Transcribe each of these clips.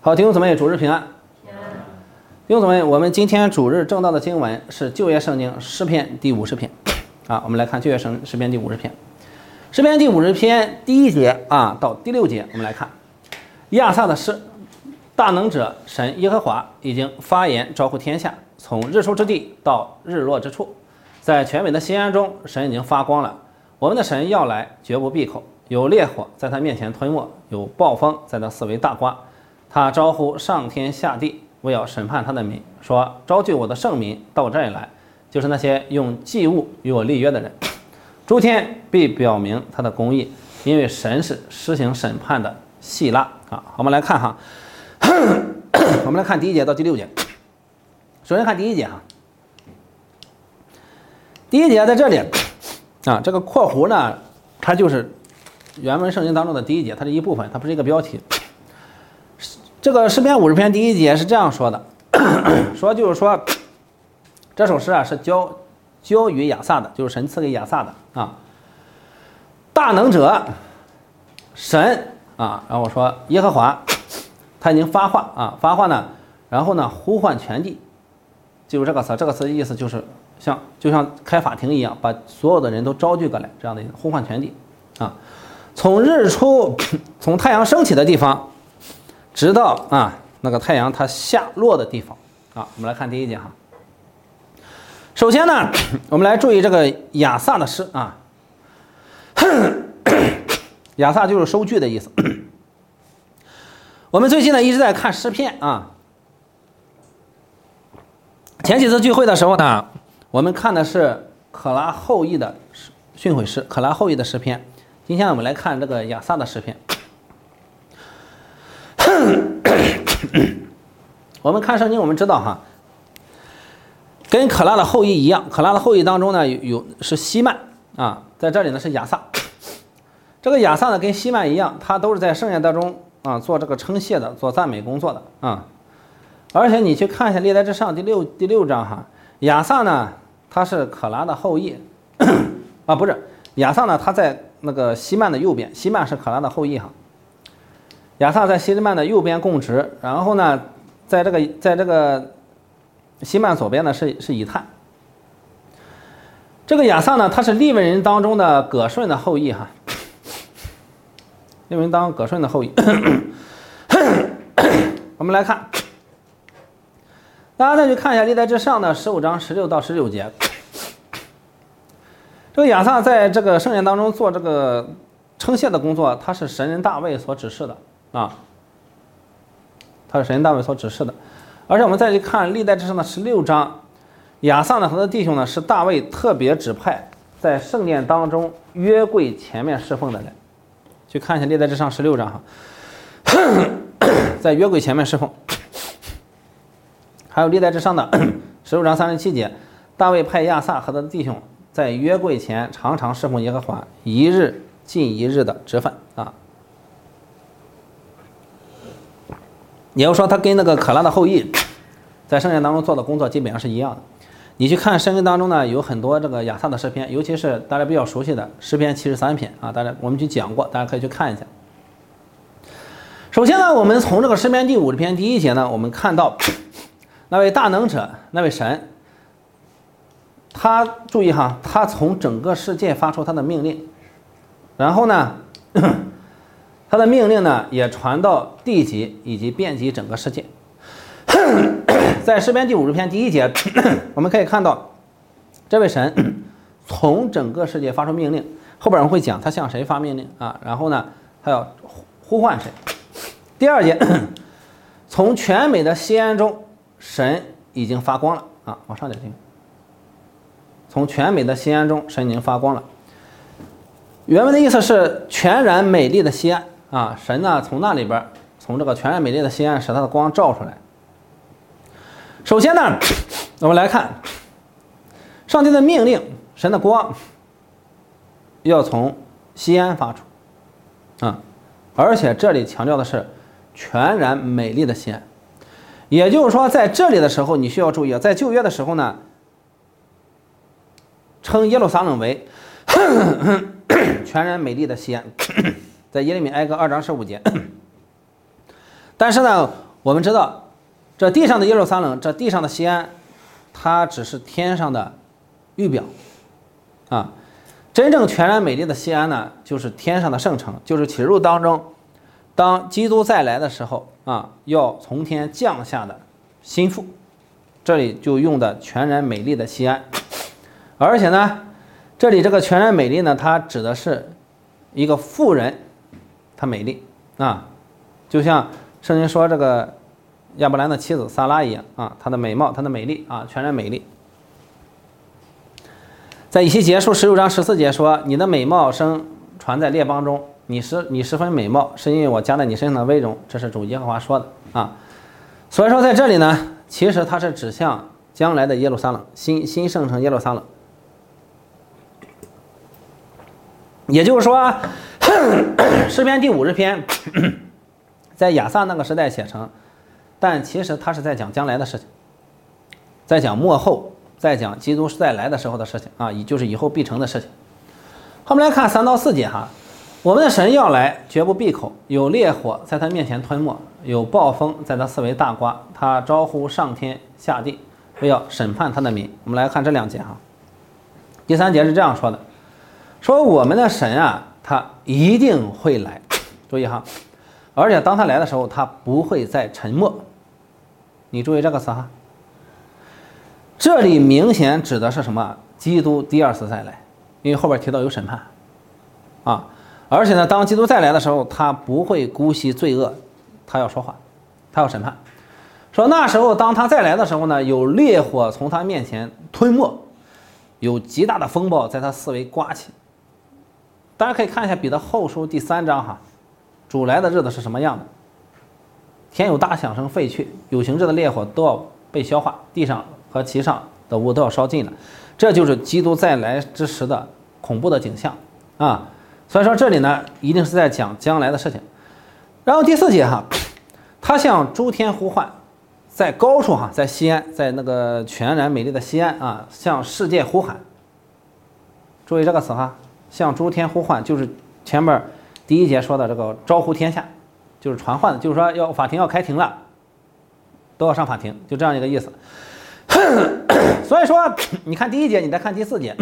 好，弟兄姊妹，主日平安。弟兄姊妹，我们今天主日正道的经文是旧约圣经诗篇第50篇啊。我们来看旧约诗篇第50篇。诗篇第50篇第1节啊到第6节，我们来看亚萨的诗。大能者神耶和华已经发言招呼天下，从日出之地到日落之处，在全美的西安中，神已经发光了。我们的神要来，绝不闭口，有烈火在他面前吞没，有暴风在他四围大刮。他招呼上天下地，为要审判他的民，说：招聚我的圣民到这里来，就是那些用祭物与我立约的人。诸天必表明他的公义，因为神是施行审判的细拉啊。我们来看哈，我们来看第1节到第6节。首先看第1节哈，第1节在这里啊，这个括弧呢，它就是原文圣经当中的第1节，它是一部分，它不是一个标题。这个诗篇50篇第1节是这样说的，就是说这首诗啊是交于亚萨的，就是神赐给亚萨的啊。大能者神啊，然后我说耶和华他已经发话啊，发话呢，然后呢呼唤全地，就是这个词，这个词的意思就是就像开法庭一样，把所有的人都招聚过来，这样的意思，呼唤全地啊。从日出，从太阳升起的地方，直到啊那个太阳它下落的地方啊。我们来看第1节哈。首先呢，我们来注意这个亚萨的诗啊，亚萨就是收据的意思。我们最近呢一直在看诗篇啊。前几次聚会的时候呢，我们看的是可拉后裔的训诲诗，可拉后裔的诗篇。今天我们来看这个亚萨的诗篇。我们看圣经，我们知道哈，跟可拉的后裔一样，可拉的后裔当中呢是希曼啊，在这里呢是亚萨。这个亚萨呢跟希曼一样，他都是在圣殿当中啊做这个称谢的，做赞美工作的啊。而且你去看一下历代志上第六章哈，亚萨呢他是可拉的后裔啊，不是亚萨呢他在那个希曼的右边，希曼是可拉的后裔哈。亚萨在希曼的右边供职，然后呢，在这个希曼左边呢是以太。这个亚萨呢，他是利未人当中的葛顺的后裔哈，利未人当中葛顺的后裔。我们来看，大家再去看一下历代志上的15章16到19节。这个亚萨在这个圣殿当中做这个称谢的工作，他是神人大卫所指示的。啊，他是神大卫所指示的，而且我们再去看历代志上的16章，亚萨呢和他的弟兄呢是大卫特别指派在圣殿当中约柜前面侍奉的人。去看一下历代志上16章哈，在约柜前面侍奉。还有历代志上的15章37节，大卫派亚萨和他的弟兄在约柜前常常侍奉耶和华，一日尽一日的职分啊。也就是说，他跟那个可拉的后裔在圣殿当中做的工作基本上是一样的。你去看圣经当中呢，有很多这个亚萨的诗篇，尤其是大家比较熟悉的诗篇73篇啊，我们去讲过，大家可以去看一下。首先呢，我们从这个诗篇第50篇第1节呢，我们看到那位大能者，那位神，他注意哈，他从整个世界发出他的命令，然后呢他的命令呢也传到地极以及遍及整个世界。在诗篇第50篇第1节，我们可以看到这位神从整个世界发出命令，后边我们会讲他向谁发命令啊，然后呢他要呼唤谁。第2节，从全美的西安中，神已经发光了啊，往上点听。从全美的西安中，神已经发光了。原文的意思是全然美丽的西安啊，神呢从那里边，从这个全然美丽的西安使他的光照出来。首先呢，我们来看上帝的命令，神的光要从西安发出啊，而且这里强调的是全然美丽的西安。也就是说，在这里的时候，你需要注意，在旧约的时候呢，称耶路撒冷为全然美丽的西安，在耶利米哀歌2章15节。但是呢， 我们知道，这地上的耶路撒冷，这地上的西安，它只是天上的预表啊。真正全然美丽的西安呢，就是天上的圣城，就是启示录当中，当基督再来的时候啊，要从天降下的心腹。这里就用的全然美丽的西安，而且呢，这里这个全然美丽呢，它指的是一个妇人，她美丽啊，就像圣经说这个亚伯兰的妻子撒拉一样啊，她的美貌，她的美丽啊，全然美丽。在以西结书16章14节说：“你的美貌声传在列邦中，你十分美貌，是因为我加在你身上的威荣。”这是主耶和华说的啊。所以说在这里呢，其实它是指向将来的耶路撒冷，新圣城耶路撒冷。也就是说，诗篇第50篇在亚萨那个时代写成，但其实它是在讲将来的事情，在讲末后，在讲基督再来的时候的事情啊，也就是以后必成的事情。我们来看3到4节哈，我们的神要来，绝不闭口，有烈火在他面前吞没，有暴风在他四围大刮，他招呼上天下地，为要审判他的民。我们来看这2节哈。第3节是这样说的，说我们的神啊，他一定会来，注意哈，而且当他来的时候，他不会再沉默。你注意这个词哈，这里明显指的是什么？基督第二次再来，因为后边提到有审判啊，而且呢，当基督再来的时候，他不会姑息罪恶，他要说话，他要审判。说那时候当他再来的时候呢，有烈火从他面前吞没，有极大的风暴在他四围刮起。大家可以看一下彼得后书第3章哈，主来的日子是什么样的？天有大响声废去，有形质的烈火都要被消化，地上和其上的物都要烧尽了。这就是基督再来之时的恐怖的景象啊！所以说这里呢，一定是在讲将来的事情。然后第4节哈，他向诸天呼唤，在高处哈，在西安，在那个全然美丽的西安啊，向世界呼喊。注意这个词哈，向诸天呼唤，就是前面第1节说的这个招呼天下，就是传唤的，就是说法庭要开庭了，都要上法庭，就这样一个意思。所以说，你看第1节，你再看第4节，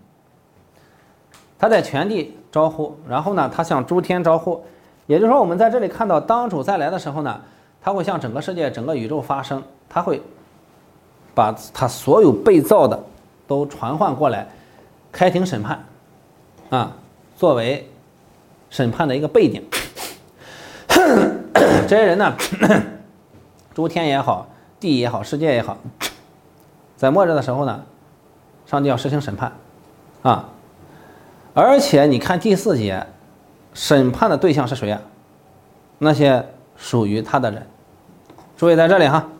他在全地招呼，然后呢，他向诸天招呼，也就是说，我们在这里看到，当主再来的时候呢，他会向整个世界、整个宇宙发声，他会把他所有被造的都传唤过来，开庭审判，啊，作为审判的一个背景。这些人呢，诸天也好，地也好，世界也好，在末日的时候呢，上帝要实行审判，啊，而且你看第4节，审判的对象是谁啊？那些属于他的人。注意在这里哈，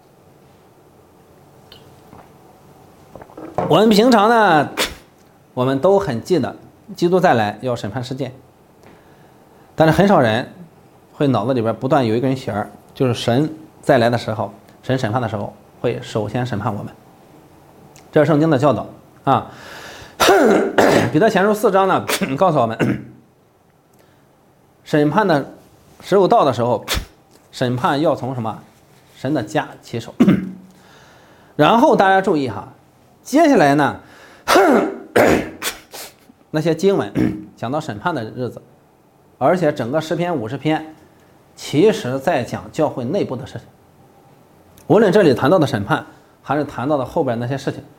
我们平常呢，我们都很记得基督再来要审判世界，但是很少人会脑子里边不断有一根弦儿，就是神再来的时候，神审判的时候会首先审判我们。这是圣经的教导啊。彼得前书4章呢，告诉我们，审判的时候到的时候，审判要从什么？神的家起手。然后大家注意哈，接下来呢，那些经文讲到审判的日子，而且整个诗篇50篇，其实在讲教会内部的事情。无论这里谈到的审判，还是谈到的后边那些事情，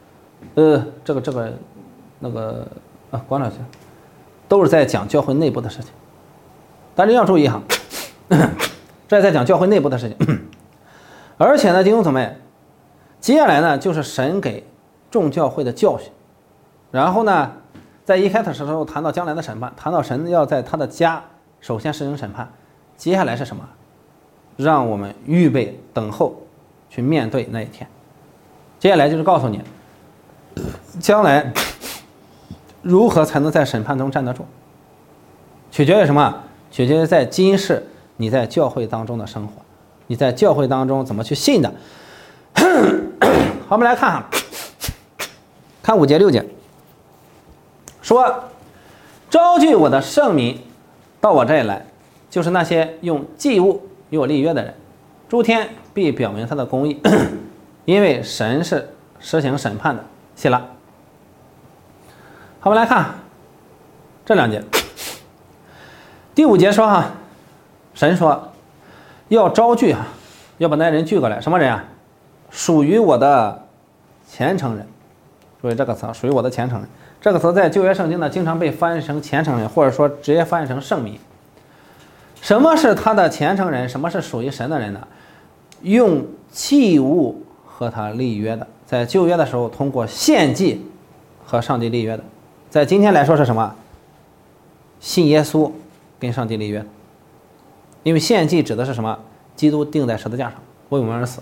关上去，都是在讲教会内部的事情。但是要注意哈，这在讲教会内部的事情。而且呢，弟兄姊妹，接下来呢就是神给众教会的教训。然后呢，在一开始的时候谈到将来的审判，谈到神要在他的家首先实行审判。接下来是什么？让我们预备等候去面对那一天。接下来就是告诉你，将来如何才能在审判中站得住，取决于什么？取决于在今世你在教会当中的生活，你在教会当中怎么去信的。好，我们来看看5节6节，说招聚我的圣民到我这里来，就是那些用祭物与我立约的人， 诸天必表明他的公义，因为神是实行审判的。希拉。好，我们来看这2节。第5节说神说要招聚要把那人聚过来，什么人啊？属于我的虔诚人。注意这个词，属于我的虔诚人。这个词在旧约圣经呢，经常被翻译成虔诚人，或者说直接翻译成圣民。什么是他的虔诚人？什么是属于神的人呢？用祭物和他立约的，在旧约的时候通过献祭和上帝立约的，在今天来说是什么？信耶稣跟上帝立约。因为献祭指的是什么？基督钉在十字架上为我们而死。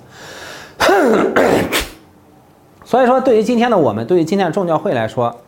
所以说对于今天的我们，对于今天的众教会来说，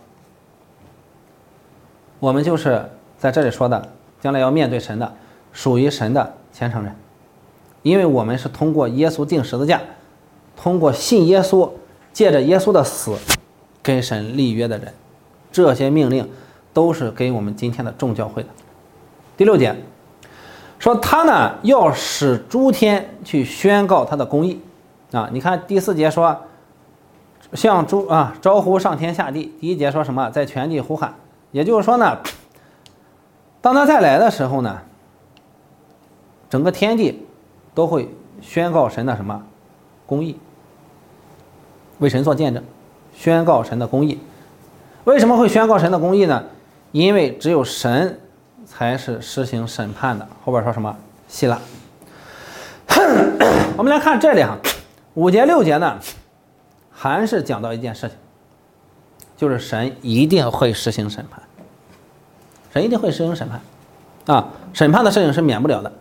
我们就是在这里说的将来要面对神的，属于神的虔诚人。因为我们是通过耶稣钉十字架，通过信耶稣，借着耶稣的死跟神立约的人，这些命令都是给我们今天的众教会的。第6节说他呢要使诸天去宣告他的公义你看第4节说向招呼上天下地。第1节说什么？在全地呼喊。也就是说呢，当他再来的时候呢，整个天地都会宣告神的什么公义，为神做见证，宣告神的公义。为什么会宣告神的公义呢？因为只有神才是实行审判的。后边说什么？希拉。我们来看这里5节6节呢，还是讲到一件事情，就是神一定会实行审判。神一定会实行审判审判的事情是免不了的。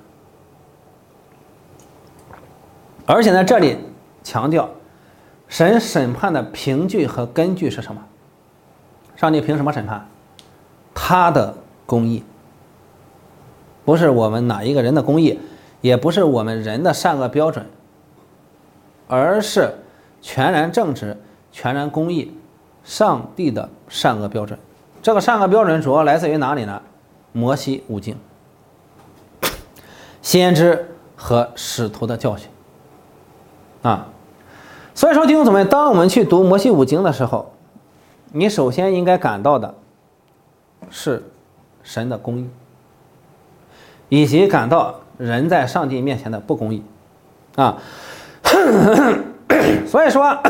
而且在这里强调神审判的凭据和根据是什么？上帝凭什么审判？他的公义，不是我们哪一个人的公义，也不是我们人的善恶标准，而是全然正直、全然公义，上帝的善恶标准。这个善恶标准主要来自于哪里呢？摩西五经、先知和使徒的教训所以说弟兄姊妹，当我们去读摩西五经的时候，你首先应该感到的是神的公义，以及感到人在上帝面前的不公义所以说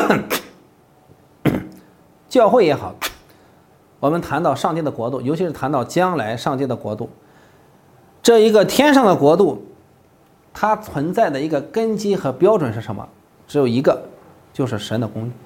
教会也好，我们谈到上帝的国度，尤其是谈到将来上帝的国度，这一个天上的国度，它存在的一个根基和标准是什么？只有一个，就是神的公义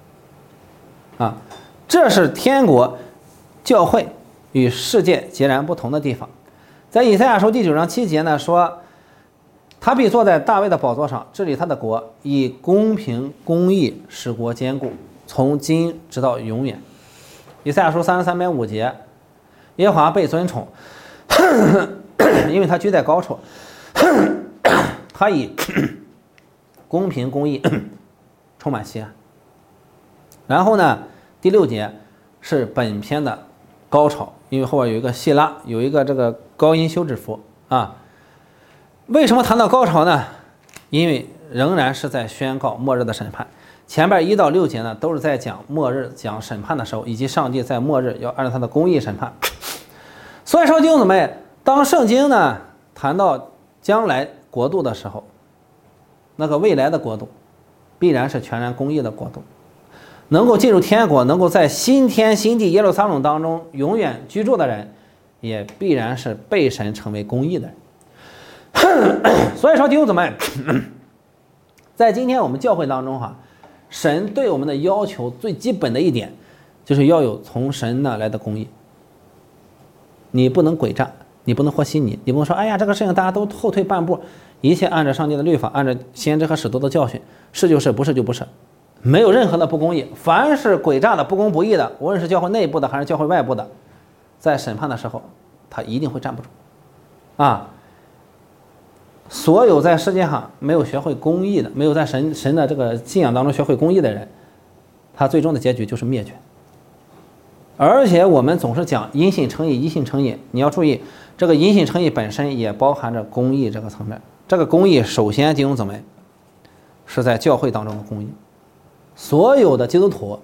这是天国教会与世界截然不同的地方。在以赛亚书第9章7节呢说，他必坐在大卫的宝座上，治理他的国，以公平公义使国坚固，从今直到永远。以赛亚书33.5节，耶和华被尊崇因为他居在高处他以公平公义充满西安。然后呢第6节是本篇的高潮，因为后边有一个希拉，有一个这个高音休止符为什么谈到高潮呢？因为仍然是在宣告末日的审判。前边1到6节呢都是在讲末日、讲审判的时候，以及上帝在末日要按照他的公义审判。所以说弟兄姊妹，当圣经呢谈到将来国度的时候，那个未来的国度必然是全然公义的国度，能够进入天国，能够在新天新地耶路撒冷当中永远居住的人，也必然是被神成为公义的人。所以说弟兄姊妹，在今天我们教会当中神对我们的要求最基本的一点，就是要有从神那来的公义。你不能诡诈，你不能和稀泥，你不能说哎呀这个事情大家都后退半步，一切按照上帝的律法，按照先知和使徒的教训，是就是，不是就不是，没有任何的不公义。凡是诡诈的、不公不义的，无论是教会内部的还是教会外部的，在审判的时候他一定会站不住所有在世界上没有学会公义的，没有在神的这个信仰当中学会公义的人，他最终的结局就是灭绝。而且我们总是讲因信称义，因信称义，你要注意，这个因信称义本身也包含着公义这个层面这个公义首先弟兄姊妹是在教会当中的公义，所有的基督徒、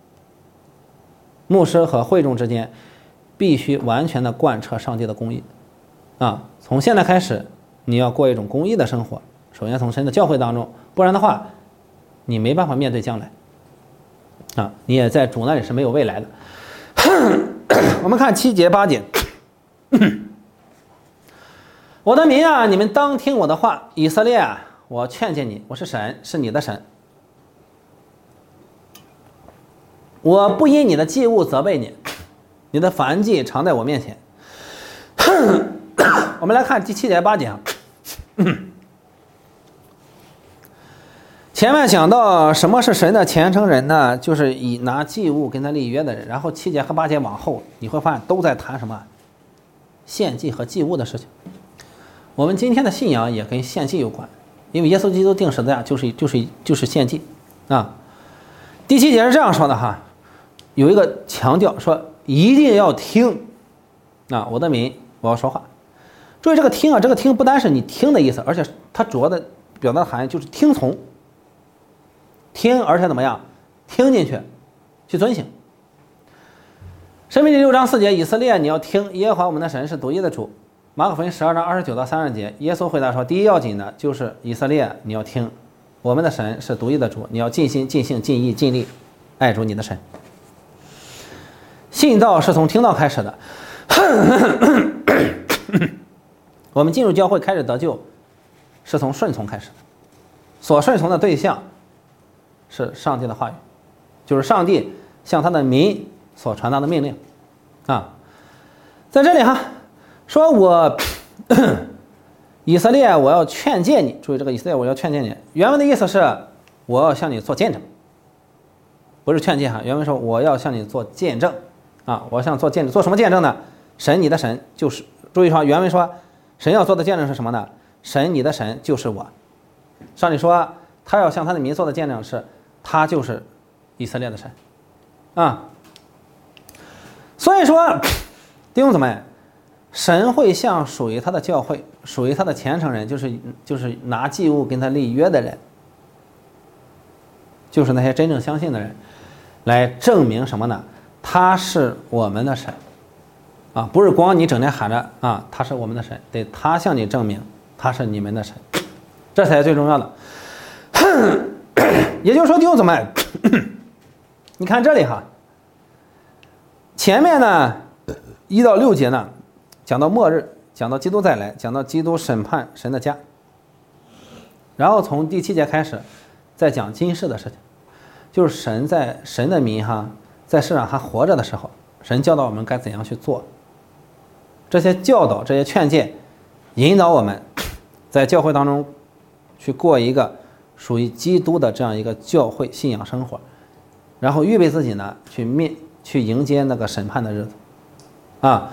牧师和会众之间必须完全的贯彻上帝的公义啊！从现在开始，你要过一种公义的生活，首先从神的教会当中，不然的话，你没办法面对将来啊！你也在主那里是没有未来的。我们看7节8节，我的民啊，你们当听我的话，以色列啊，我劝诫你，我是神，是你的神，我不因你的祭物责备你，你的燔祭常在我面前。我们来看第7节8节啊。前面讲到什么是神的虔诚人呢？就是以拿祭物跟他立约的人。然后7节和8节往后，你会发现都在谈什么？献祭和祭物的事情。我们今天的信仰也跟献祭有关，因为耶稣基督定十字架就是献祭啊。第7节是这样说的哈，有一个强调说一定要听啊，我的民，我要说话。注意这个听啊，这个听不单是你听的意思，而且它主要的表达的含义就是听从。听，而且怎么样？听进去，去遵行。申命记6章4节，以色列，你要听耶和华我们的神是独一的主。马可福音12章29到30节，耶稣回答说：第一要紧的就是以色列，你要听我们的神是独一的主，你要尽心、尽性、尽意、尽力爱主你的神。信道是从听道开始的。我们进入教会开始得救，是从顺从开始的，所顺从的对象是上帝的话语，就是上帝向他的民所传达的命令啊。在这里哈，说我以色列，我要劝诫你。注意这个以色列，我要劝诫你。原文的意思是我要向你做见证，不是劝诫哈。原文说我要向你做见证啊，我要向做见证，做什么见证呢？神，你的神就是。注意说原文说神要做的见证是什么呢？神，你的神就是我。上帝说他要向他的民做的见证是他就是以色列的神啊。所以说弟兄姊妹，神会向属于他的教会、属于他的虔诚人，就是拿祭物跟他立约的人，就是那些真正相信的人，来证明什么呢？他是我们的神啊，不是光你整天喊着啊，他是我们的神，得他向你证明他是你们的神，这才是最重要的。也就是说，弟兄姊妹，你看这里哈，前面呢1到6节呢讲到末日，讲到基督再来，讲到基督审判神的家，然后从第7节开始再讲今世的事情，就是神的民哈在世上还活着的时候，神教导我们该怎样去做。这些教导、这些劝诫，引导我们在教会当中去过一个属于基督的这样一个教会信仰生活，然后预备自己呢去迎接那个审判的日子啊。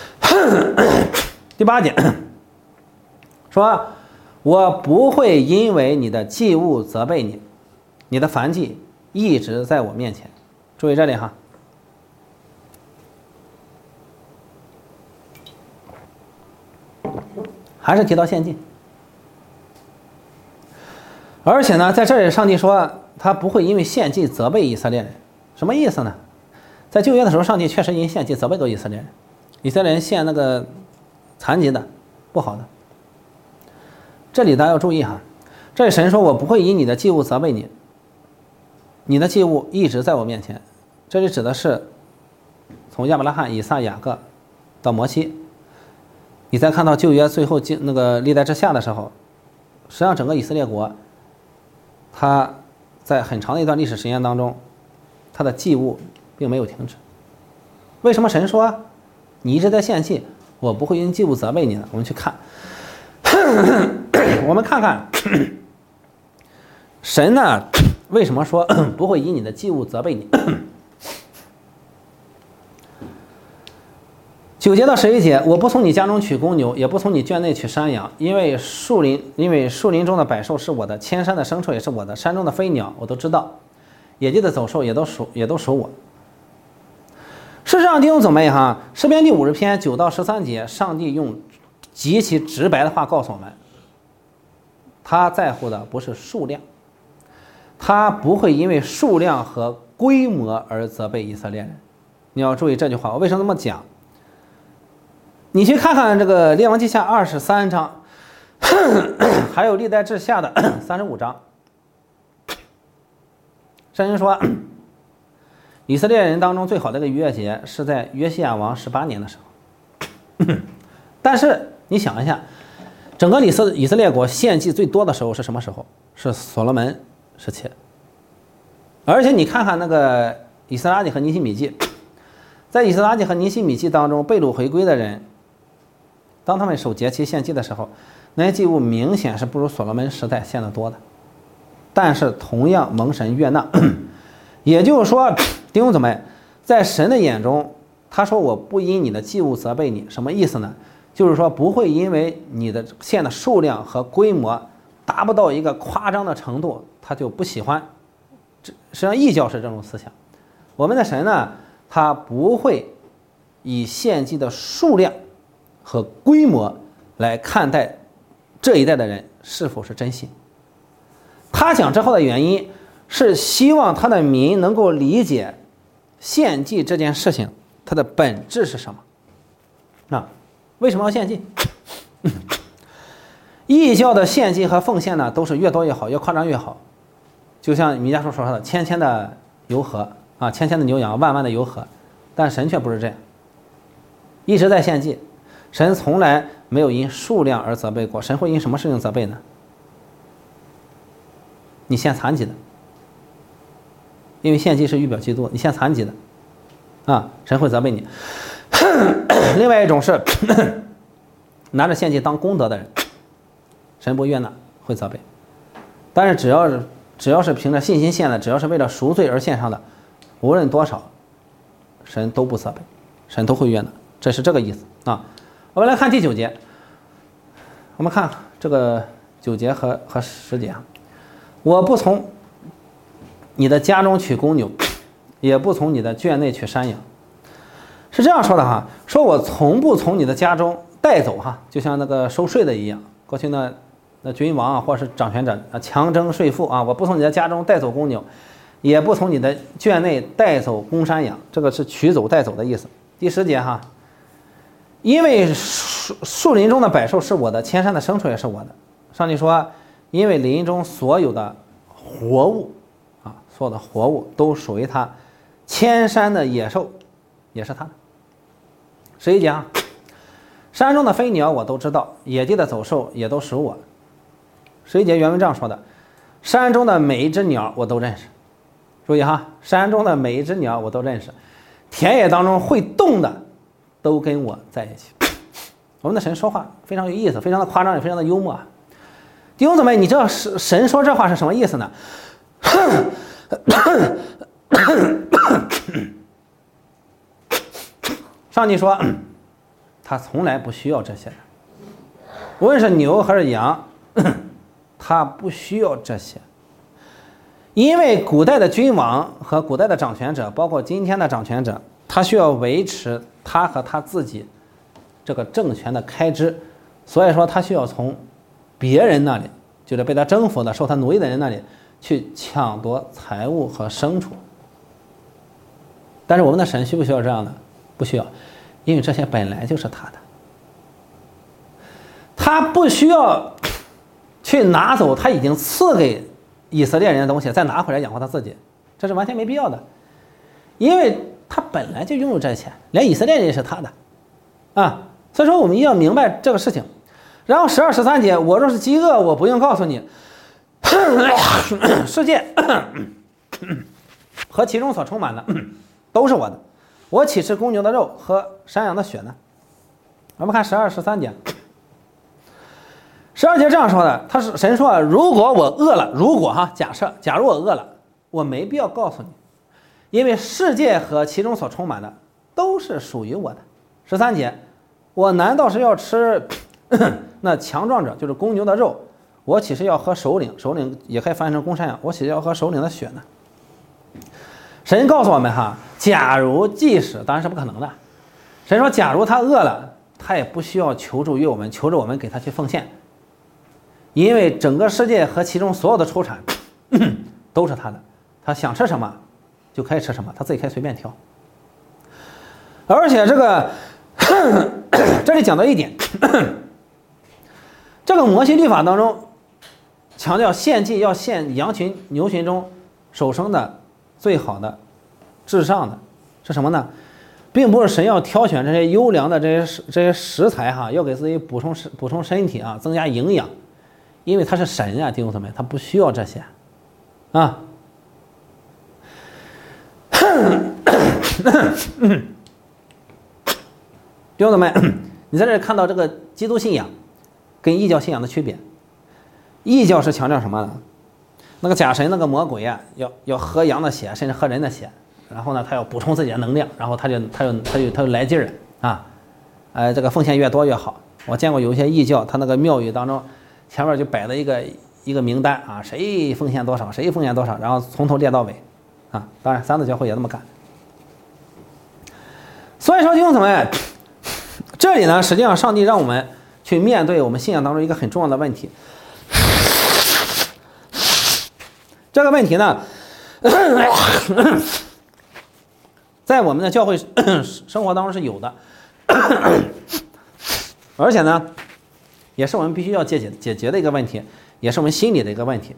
第8节说，我不会因为你的祭物责备你，你的燔祭一直在我面前。注意这里哈，还是提到献祭，而且呢，在这里上帝说他不会因为献祭责备以色列人。什么意思呢？在旧约的时候，上帝确实因献祭责备过以色列人，以色列人献那个残疾的、不好的。这里大家要注意哈，这里神说我不会以你的祭物责备你，你的祭物一直在我面前。这里指的是从亚伯拉罕、以撒、雅各到摩西。你再看到旧约最后那个历代之下的时候，实际上整个以色列国，它在很长的一段历史时间当中，它的祭物并没有停止。为什么神说你一直在献祭，我不会因祭物责备你呢？我们去看，我们看看神呢为什么说不会以你的祭物责备你。9节到11节，我不从你家中取公牛，也不从你圈内取山羊，因为树林中的百兽是我的，千山的牲畜也是我的，山中的飞鸟我都知道，野地的走兽也都属我。事实上，弟兄姊妹哈，诗篇第50篇9到13节，上帝用极其直白的话告诉我们， 他在乎的不是数量，他不会因为数量和规模而责备以色列人。你要注意这句话，我为什么这么讲？你去看看这个列王记下23章，还有历代志下的35章，圣经说，以色列人当中最好的一个逾越节是在约西亚王18年的时候。但是你想一下，整个以色列国献祭最多的时候是什么时候？是所罗门时期。而且你看看那个以斯拉记和尼希米记，在以斯拉记和尼希米记当中，被掳回归的人，当他们守节期献祭的时候，那些祭物明显是不如所罗门时代献得多的，但是同样蒙神悦纳。也就是说，弟兄姊妹，在神的眼中，他说我不因你的祭物责备你，什么意思呢？就是说不会因为你的献的数量和规模达不到一个夸张的程度，他就不喜欢。实际上异教是这种思想。我们的神呢，他不会以献祭的数量和规模来看待这一代的人是否是真信。他讲这话的原因是希望他的民能够理解献祭这件事情它的本质是什么。那为什么要献祭？异教的献祭和奉献呢，都是越多越好，越夸张越好。就像弥迦书说的，千千的油河啊，千千的牛羊，万万的油河。但神却不是这样，一直在献祭。神从来没有因数量而责备过。神会因什么事情责备呢？你献残疾的，因为献祭是预表基督，你献残疾的啊，神会责备你。另外一种是拿着献祭当功德的人，神不悦纳，会责备。但是只要是凭着信心献的，只要是为了赎罪而献上的，无论多少，神都不责备，神都会悦纳，这是这个意思啊。我们来看第9节，我们看这个9节和10节啊。我不从你的家中取公牛，也不从你的圈内取山羊。是这样说的哈，说我从不从你的家中带走哈，就像那个收税的一样。过去那君王啊，或者是掌权者啊，强征税赋啊，我不从你的家中带走公牛，也不从你的圈内带走公山羊，这个是取走带走的意思。第10节哈，因为树林中的百兽是我的，千山的牲畜也是我的。上帝说，因为林中所有的活物啊，所有的活物都属于他，千山的野兽也是他的。11节啊，山中的飞鸟我都知道，野地的走兽也都属我。11节原文这样说的，山中的每一只鸟我都认识。注意哈，山中的每一只鸟我都认识，田野当中会动的都跟我在一起。我们的神说话非常有意思，非常的夸张，也非常的幽默啊。弟兄姊妹，你知道神说这话是什么意思呢？上帝说他从来不需要这些的，无论是牛还是羊，他不需要这些。因为古代的君王和古代的掌权者，包括今天的掌权者，他需要维持他和他自己这个政权的开支，所以说他需要从别人那里，就是被他征服的、受他奴役的人那里去抢夺财物和牲畜。但是我们的神需不需要这样的？不需要，因为这些本来就是他的，他不需要去拿走他已经赐给以色列人的东西，再拿回来养活他自己，这是完全没必要的，因为他本来就拥有这些钱，连以色列人也是他的啊。所以说我们一定要明白这个事情。然后12、13节，我若是饥饿，我不用告诉你，世界和其中所充满的都是我的，我岂吃公牛的肉和山羊的血呢？我们看12、13节。12节这样说的，他是神说，如果我饿了，假如我饿了，我没必要告诉你，因为世界和其中所充满的都是属于我的。13节，我难道是要吃那强壮者，就是公牛的肉，我岂是要喝首领也可以翻译成公山羊，我岂是要喝首领的血呢？神告诉我们哈，假如即使，当然是不可能的。神说，假如他饿了，他也不需要求助于我们，求着我们给他去奉献， 因为整个世界和其中所有的出产都是他的，他想吃什么就可以吃什么，他自己可以随便挑。而且这个这里讲到一点，这个摩西律法当中强调献祭要献羊群牛群中首生的最好的至上的是什么呢？并不是神要挑选这些优良的这些食材哈，要给自己补充身体啊，增加营养，因为他是神啊，弟兄姊妹，他不需要这些啊。弟兄姊妹，你在这里看到这个基督信仰跟异教信仰的区别。异教是强调什么呢？那个假神那个魔鬼啊，要喝羊的血，甚至喝人的血，然后呢，他要补充自己的能量，然后他就来劲儿啊，这个奉献越多越好。我见过有一些异教，他那个庙宇当中前面就摆了一个名单啊，谁奉献多少，谁奉献多少，然后从头列到尾啊。当然，三自教会也这么干。所以说，弟兄姊妹，这里呢，实际上上帝让我们去面对我们信仰当中一个很重要的问题。这个问题呢，在我们的教会生活当中是有的，而且呢，也是我们必须要解决的一个问题，也是我们心里的一个问题。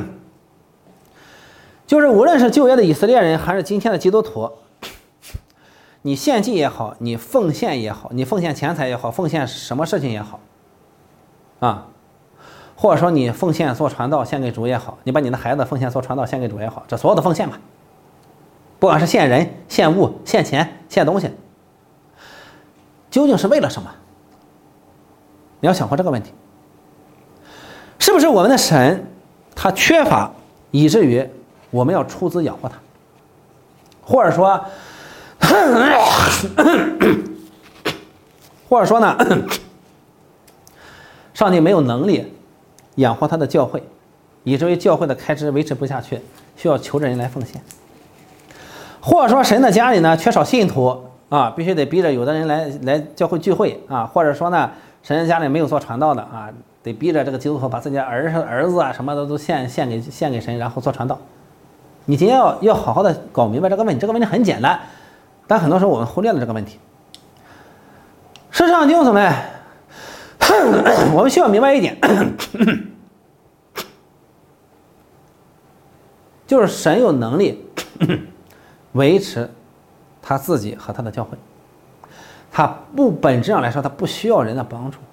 就是无论是旧约的以色列人，还是今天的基督徒，你献祭也好，你奉献也好，你奉献钱财也好，奉献什么事情也好，啊，或者说你奉献做传道献给主也好，你把你的孩子奉献做传道献给主也好，这所有的奉献吧，不管是献人、献物、献钱、献东西，究竟是为了什么？你要想过这个问题，是不是我们的神他缺乏，以至于我们要出资养活他，或者说呢，上帝没有能力养活他的教会，以至于教会的开支维持不下去，需要求着人来奉献。或者说神的家里呢缺少信徒啊，必须得逼着有的人来教会聚会啊，或者说呢神的家里没有做传道的啊，得逼着这个基督徒把自己的儿子啊什么的都献给神，然后做传道。你今天要好好的搞明白这个问题，这个问题很简单，但很多时候我们忽略了这个问题。事实上，弟兄姊妹，我们需要明白一点，就是神有能力维持他自己和他的教会，他本质上来说，他不需要人的帮助。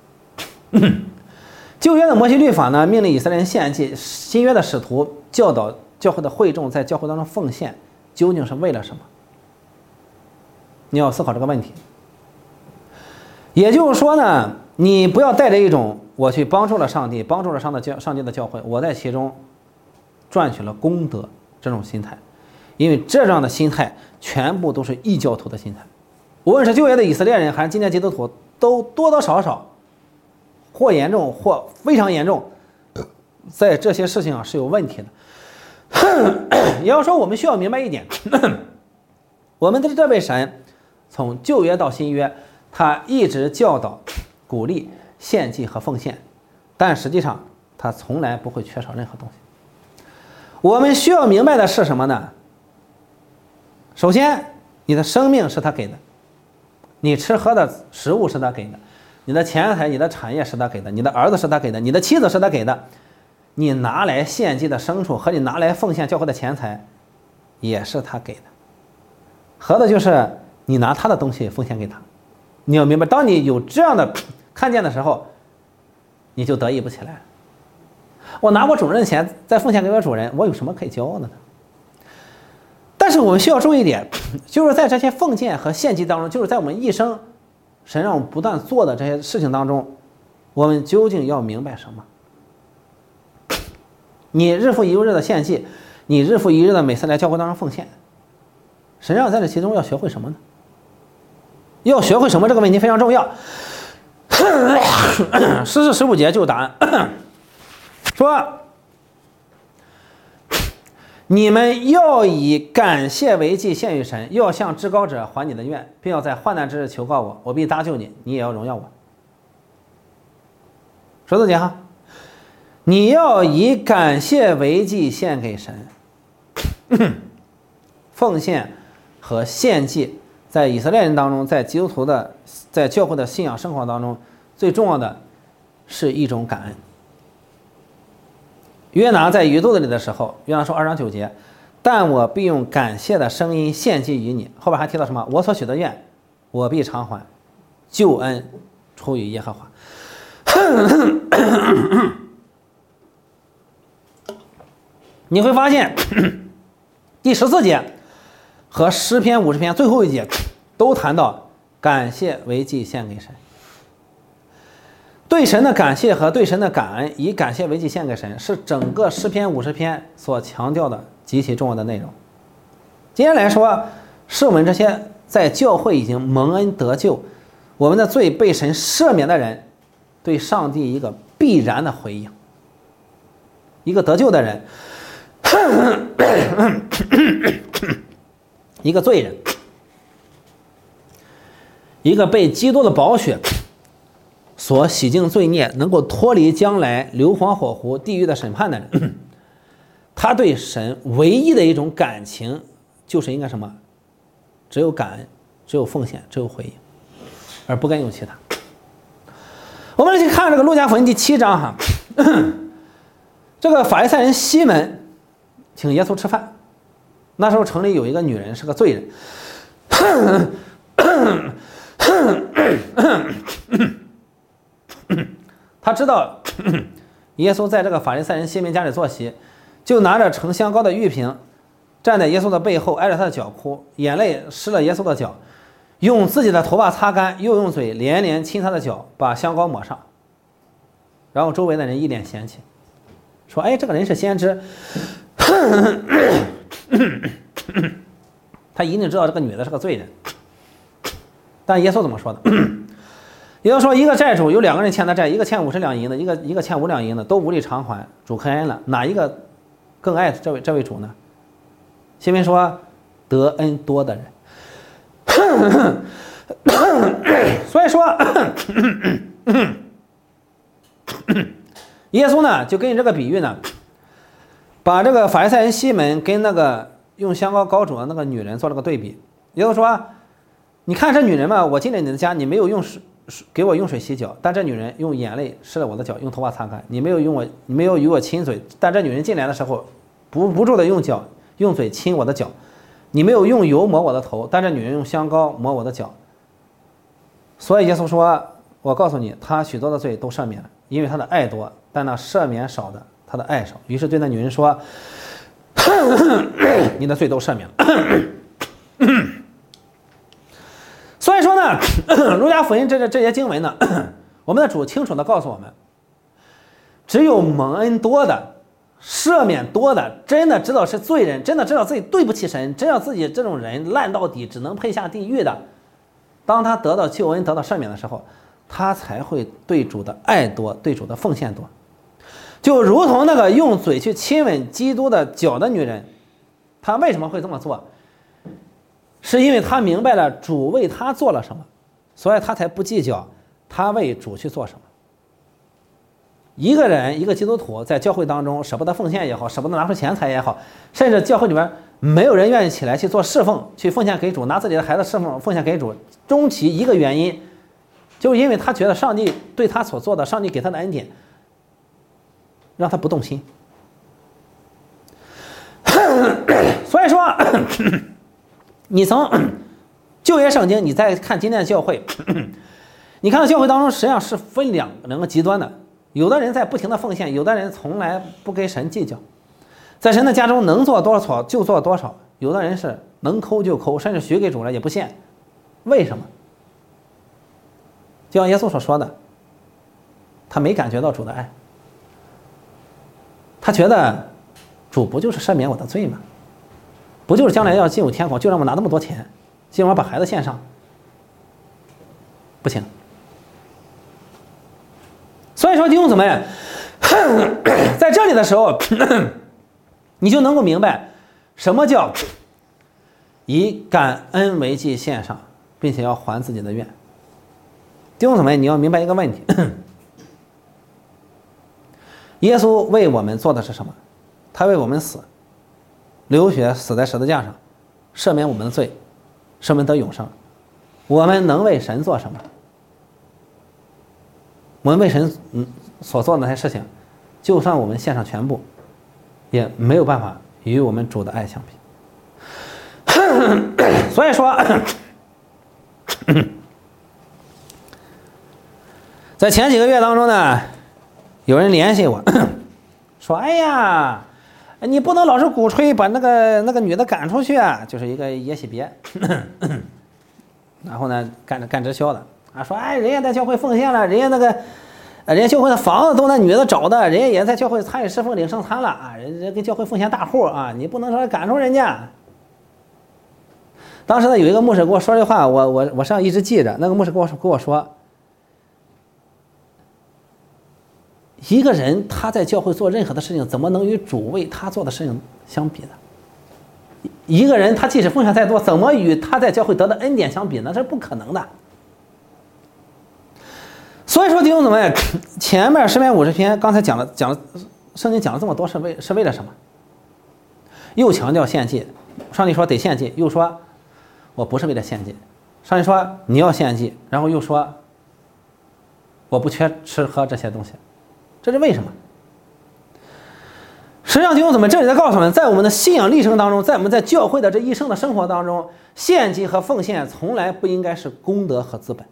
旧约的摩西律法呢，命令以色列人献祭；新约的使徒教导教会的会众在教会当中奉献，究竟是为了什么？你要思考这个问题。也就是说呢，你不要带着一种我去帮助了上帝，帮助了上帝的教会，我在其中赚取了功德这种心态，因为这样的心态全部都是异教徒的心态。无论是旧约的以色列人还是今天基督徒，都多多少少或严重或非常严重，在这些事情上是有问题的。也要说我们需要明白一点，我们的这位神从旧约到新约，他一直教导鼓励献祭和奉献，但实际上他从来不会缺少任何东西。我们需要明白的是什么呢？首先，你的生命是他给的，你吃喝的食物是他给的，你的钱财、你的产业是他给的，你的儿子是他给的，你的妻子是他给的，你拿来献祭的牲畜和你拿来奉献教会的钱财也是他给的，合的就是你拿他的东西奉献给他。你要明白，当你有这样的看见的时候，你就得意不起来。我拿我主人的钱再奉献给我主人，我有什么可以骄傲的呢？但是我们需要注意一点，就是在这些奉献和献祭当中，就是在我们一生神让我们不断做的这些事情当中，我们究竟要明白什么？你日复一日的献祭，你日复一日的每次来教会当中奉献，神让在这其中要学会什么呢？要学会什么这个问题非常重要。14、15节就是答案，说你们要以感谢为祭献与神，要向至高者还你的愿，并要在患难之日求告我，我必搭救你，你也要荣耀我。14节哈， 你要以感谢为祭献给神。奉献和献祭在以色列人当中，在基督徒的在教会的信仰生活当中，最重要的是一种感恩。约拿在鱼肚子里的时候，约拿说2章9节，但我必用感谢的声音献祭于你。后边还提到什么？我所许的愿，我必偿还，救恩出于耶和华。你会发现第14节和诗篇50篇最后一节都谈到感谢为祭献给神。对神的感谢和对神的感恩，以感谢为祭献给神，是整个诗篇50篇所强调的极其重要的内容。今天来说，是我们这些在教会已经蒙恩得救，我们的罪被神赦免的人，对上帝一个必然的回应。一个得救的人，一个罪人，一个被基督的宝血所洗净罪孽，能够脱离将来硫磺火湖地狱的审判的人，他对神唯一的一种感情就是应该什么？只有感恩，只有奉献，只有回应，而不该有其他。我们来去看这个路加福音第7章哈，这个法利赛人西门请耶稣吃饭，那时候城里有一个女人是个罪人，他知道耶稣在这个法利赛人西门家里坐席，就拿着盛香膏的玉瓶站在耶稣的背后，挨着他的脚哭，眼泪湿了耶稣的脚，用自己的头发擦干，又用嘴连连亲他的脚，把香膏抹上。然后周围的人一脸嫌弃，说：“哎，这个人是先知，他一定知道这个女的是个罪人。”但耶稣怎么说的？也就是说，一个债主有2个人欠他债，一个欠50两银子，一个欠5两银子，都无力偿还，主开恩了，哪一个更爱这位主呢？西门说：“得恩多的人。”所以说，耶稣呢就根据这个比喻呢，把这个法利赛人西门跟那个用香膏膏主的那个女人做了个对比。耶稣说：“你看这女人嘛，我进了你的家，你没有用水给我用水洗脚，但这女人用眼泪湿了我的脚，用头发擦干。你没有与我亲嘴，但这女人进来的时候不住的用嘴亲我的脚。你没有用油抹我的头，但这女人用香膏抹我的脚。所以耶稣说，我告诉你，他许多的罪都赦免了，因为他的爱多，但那赦免少的，他的爱少。于是对那女人说，你的罪都赦免了。所以说呢，路加福音这些经文呢，我们的主清楚地告诉我们，只有蒙恩多的，赦免多的，真的知道是罪人，真的知道自己对不起神，真要自己这种人烂到底，只能配下地狱的，当他得到救恩，得到赦免的时候，他才会对主的爱多，对主的奉献多。就如同那个用嘴去亲吻基督的脚的女人，她为什么会这么做？是因为他明白了主为他做了什么，所以他才不计较他为主去做什么。一个人，一个基督徒在教会当中舍不得奉献也好，舍不得拿出钱财也好，甚至教会里面没有人愿意起来去做侍奉，去奉献给主，拿自己的孩子侍奉奉献给主，终其一个原因，就是因为他觉得上帝对他所做的，上帝给他的恩典让他不动心。所以说你从旧约圣经，你再看今天的教会，你看到教会当中实际上是分两个极端的，有的人在不停的奉献，有的人从来不跟神计较，在神的家中能做多少就做多少，有的人是能抠就抠，甚至许给主了也不献。为什么？就像耶稣所说的，他没感觉到主的爱，他觉得主不就是赦免我的罪吗？不就是将来要进入天国，就让我拿那么多钱，就让我把孩子献上，不行。所以说弟兄姊妹，在这里的时候你就能够明白什么叫以感恩为祭献上，并且要还自己的愿。弟兄姊妹，你要明白一个问题， 耶稣为我们做的是什么？他为我们死，流血死在十字架上，赦免我们的罪，使我们得永生。我们能为神做什么？我们为神所做的那些事情，就算我们献上全部，也没有办法与我们主的爱相比。所以说，在前几个月当中呢，有人联系我说：“哎呀，你不能老是鼓吹把那个女的赶出去啊，就是一个耶洗别。”然后呢，干直销的啊，说：“哎，人家在教会奉献了，人家教会的房子都那女的找的，人家也在教会参与侍奉领圣餐了啊，人家给教会奉献大户啊，你不能说赶出人家。”当时呢，有一个牧师跟我说这话，我实际上一直记着。那个牧师跟我说，一个人他在教会做任何的事情，怎么能与主为他做的事情相比呢？一个人他即使奉献再多，怎么与他在教会得的恩典相比呢？这是不可能的。所以说弟兄姊妹，前面诗篇50篇刚才讲了，圣经讲了这么多是为了什么？又强调献祭，上帝说得献祭，又说我不是为了献祭，上帝说你要献祭，然后又说我不缺吃喝这些东西，这是为什么？实际上弟兄姊妹，这里在告诉我们，在我们的信仰历程当中，在我们在教会的这一生的生活当中，献祭和奉献从来不应该是功德和资本。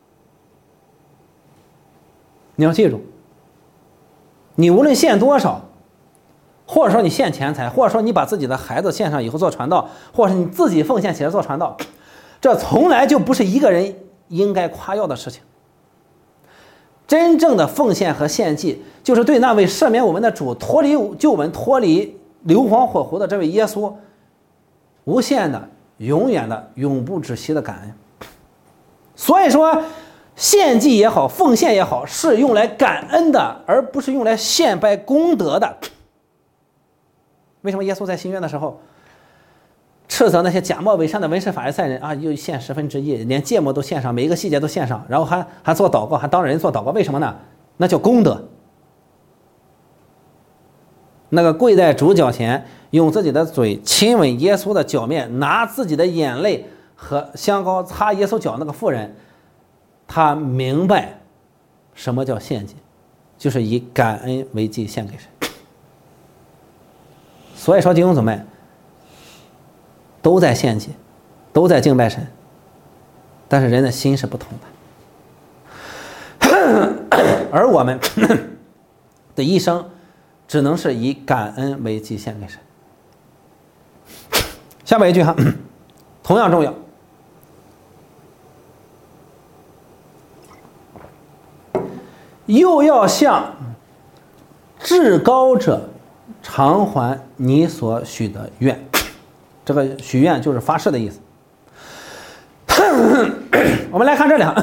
你要记住，你无论献多少，或者说你献钱财，或者说你把自己的孩子献上以后做传道，或者是你自己奉献起来做传道，这从来就不是一个人应该夸耀的事情。真正的奉献和献祭，就是对那位赦免我们的主、救我们脱离硫磺火湖的这位耶稣，无限的、永远的、永不止息的感恩。所以说，献祭也好，奉献也好，是用来感恩的，而不是用来献拜功德的。为什么耶稣在新约的时候斥责那些假冒伪善的文士法利赛人啊，又献1/10，连芥末都献上，每一个细节都献上，然后还做祷告，还当人做祷告？为什么呢？那叫功德。那个跪在主脚前，用自己的嘴亲吻耶稣的脚面，拿自己的眼泪和香膏擦耶稣脚那个妇人，他明白什么叫献祭，就是以感恩为祭献给神。所以说弟兄姊妹，都在献祭，都在敬拜神，但是人的心是不同的。而我们的一生只能是以感恩为祭献给神。下面一句哈，同样重要。又要向至高者偿还你所许的愿。这个许愿就是发誓的意思。我们来看这里，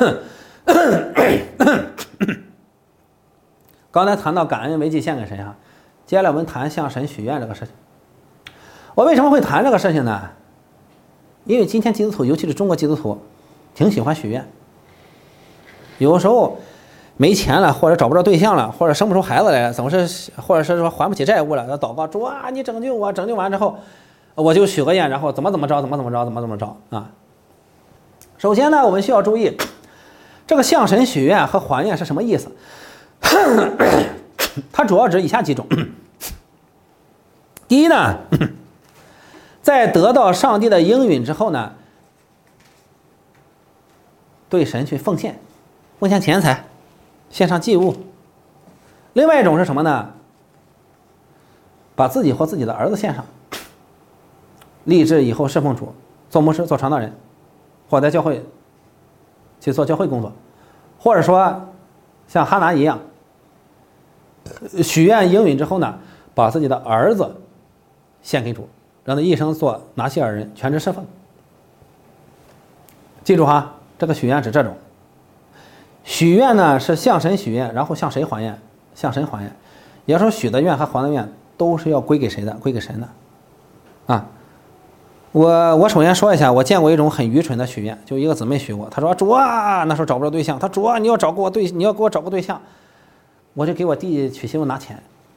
刚才谈到感恩为祭献给神哈，接下来我们谈向神许愿这个事情。我为什么会谈这个事情呢？因为今天基督徒，尤其是中国基督徒，挺喜欢许愿。有时候没钱了，或者找不着对象了，或者生不出孩子来了，总是或者是说还不起债务了，祷告主啊，你拯救我，拯救完之后，我就许个愿，然后怎么着啊。首先呢，我们需要注意，这个向神许愿和还愿是什么意思？它主要指以下几种。第一呢，在得到上帝的应允之后呢，对神去奉献钱财，献上祭物。另外一种是什么呢？把自己或自己的儿子献上，立志以后侍奉主，做牧师、做传道人，或者在教会去做教会工作，或者说像哈拿一样，许愿应允之后呢，把自己的儿子献给主，让他一生做拿西尔人，全职侍奉。记住哈，这个许愿指这种。许愿呢是向神许愿，然后向谁还愿？向神还愿。也就是说，许的愿和还的愿都是要归给谁的？归给神的。啊，我首先说一下，我见过一种很愚蠢的许愿，就一个姊妹许过，她说主啊，那时候找不着对象，她主啊，你要给我找个对象，我就给我弟娶媳妇拿钱，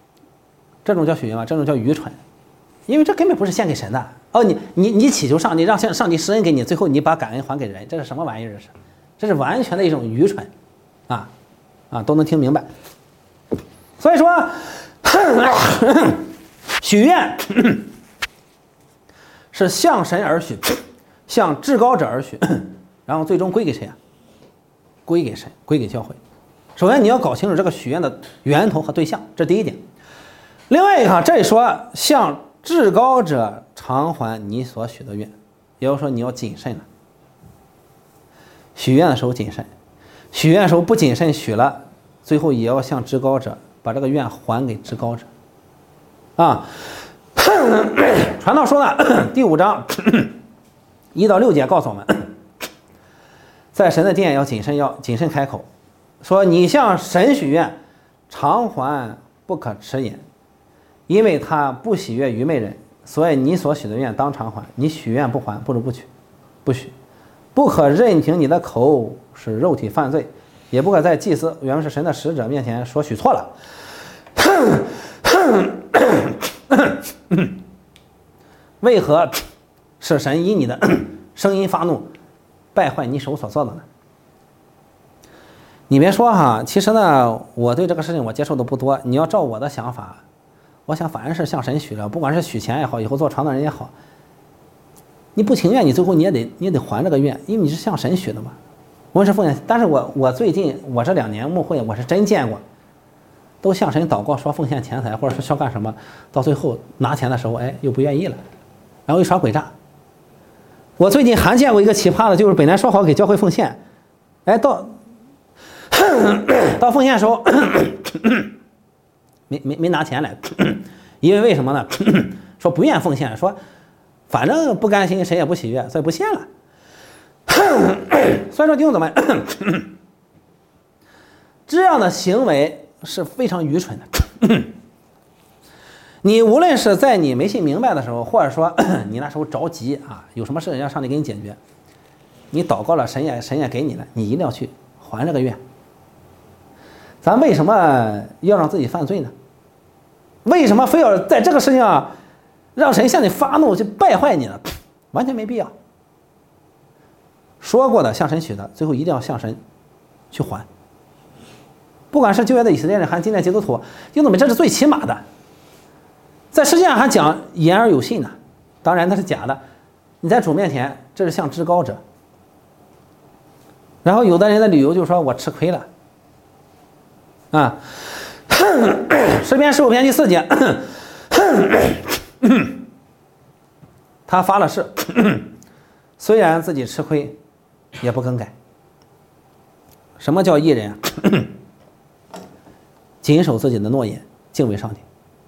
这种叫许愿吗？这种叫愚蠢，因为这根本不是献给神的。哦，你祈求上帝，让上帝施恩给你，最后你把感恩还给人，这是什么玩意儿？这是完全的一种愚蠢，都能听明白。所以说，许愿是向神而许，向至高者而许，然后最终归给谁啊？归给神，归给教会。首先你要搞清楚这个许愿的源头和对象，这是第一点。另外一个，这里说向至高者偿还你所许的愿，也就是说你要谨慎了。许愿的时候谨慎，许愿的时候不谨慎许了，最后也要向至高者把这个愿还给至高者。传道书呢第5章1到6节告诉我们，在神的殿要谨慎开口，说你向神许愿，偿还不可迟延，因为他不喜悦愚昧人，所以你所许的愿当偿还，你许愿不还，不如不许。不可任凭你的口使肉体犯罪，也不可在祭司原本是神的使者面前说许错了。为何使神因你的声音发怒，败坏你手所做的呢？你别说哈，其实呢，我对这个事情我接受的不多。你要照我的想法，我想反正是向神许了，不管是许钱也好，以后做传道人也好，你不情愿，你最后你也得还这个愿，因为你是向神许的嘛。我是奉献，但是我最近我这2年牧会，我是真见过，都向神祷告说奉献钱财，或者是要干什么，到最后拿钱的时候，又不愿意了，然后又耍诡诈。我最近还见过一个奇葩的，就是本来说好给教会奉献，到奉献的时候没拿钱来，因为什么呢？说不愿奉献，说反正不甘心，谁也不喜悦，所以不献了。所以说弟兄姊妹，这样的行为是非常愚蠢的。你无论是在你没信明白的时候，或者说你那时候着急有什么事让上帝给你解决，你祷告了，神也给你了，你一定要去还这个愿。咱为什么要让自己犯罪呢？为什么非要在这个事情上让神向你发怒，去败坏你呢？完全没必要。说过的向神许的，最后一定要向神去还。不管是旧约的以色列人，还是今天基督徒，弟兄们，这是最起码的。在世界上还讲言而有信呢，当然那是假的。你在主面前，这是向至高者。然后有的人的理由就是说我吃亏了。诗篇15篇第4节，他发了誓，虽然自己吃亏，也不更改。什么叫义人？谨守自己的诺言，敬畏上帝。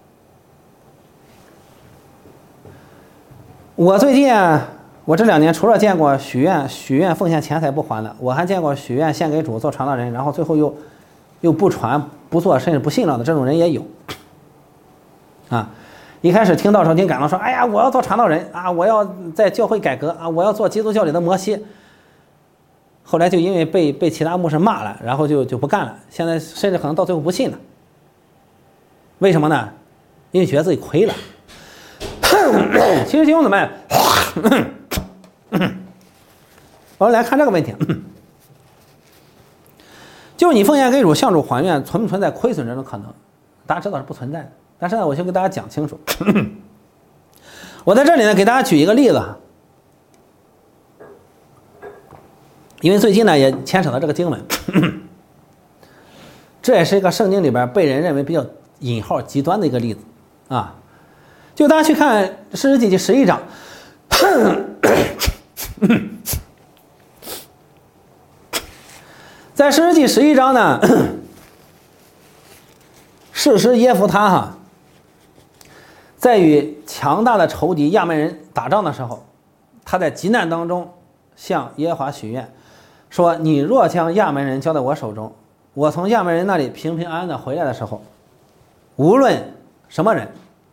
我最近我这2年除了见过许愿奉献钱财不还的，我还见过许愿献给主做传道人，然后最后又不传不做，甚至不信了的这种人也有。一开始听到时候挺感动，说哎呀我要做传道人我要在教会改革我要做基督教里的摩西。后来就因为被其他牧师骂了，然后就不干了，现在甚至可能到最后不信了。为什么呢？因为觉得自己亏了。其实弟兄姊妹，我们来看这个问题，就是你奉献给主向主还愿，存不存在亏损这种可能？大家知道是不存在的，但是呢，我先给大家讲清楚。我在这里呢，给大家举一个例子，因为最近呢也牵扯到这个经文，这也是一个圣经里边被人认为比较引号极端的一个例子就大家去看士师记第11章，在士师记11章呢，士师耶弗他在与强大的仇敌亚扪人打仗的时候，他在急难当中向耶和华许愿，说你若将亚扪人交在我手中，我从亚扪人那里平平安安的回来的时候，无论什么人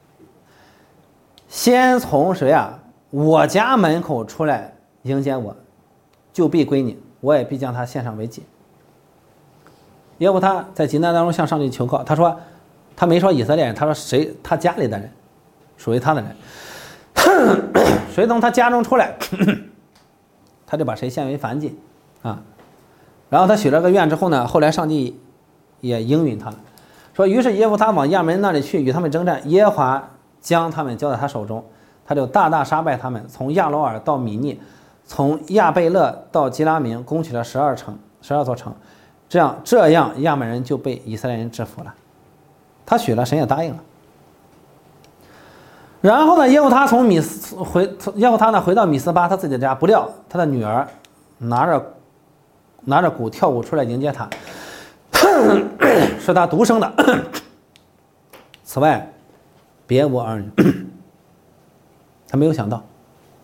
先从谁我家门口出来迎接我，就必归你，我也必将他献上为祭。耶和华他在急难当中向上帝求告，他说他没说以色列人，他说谁他家里的人，属于他的人，谁从他家中出来，他就把谁献为燔祭啊。然后他许了个愿之后呢，后来上帝也应允他了，说于是耶弗他往亚门人那里去，与他们征战，耶和华将他们交在他手中，他就大大杀败他们，从亚罗尔到米尼，从亚贝勒到基拉明，攻取了12座城，这样亚门人就被以色列人制服了。他许了，神也答应了。然后呢，耶和他回到米斯巴他自己的家，不料他的女儿拿着鼓跳舞出来迎接他，是他独生的，此外别无儿女。他没有想到，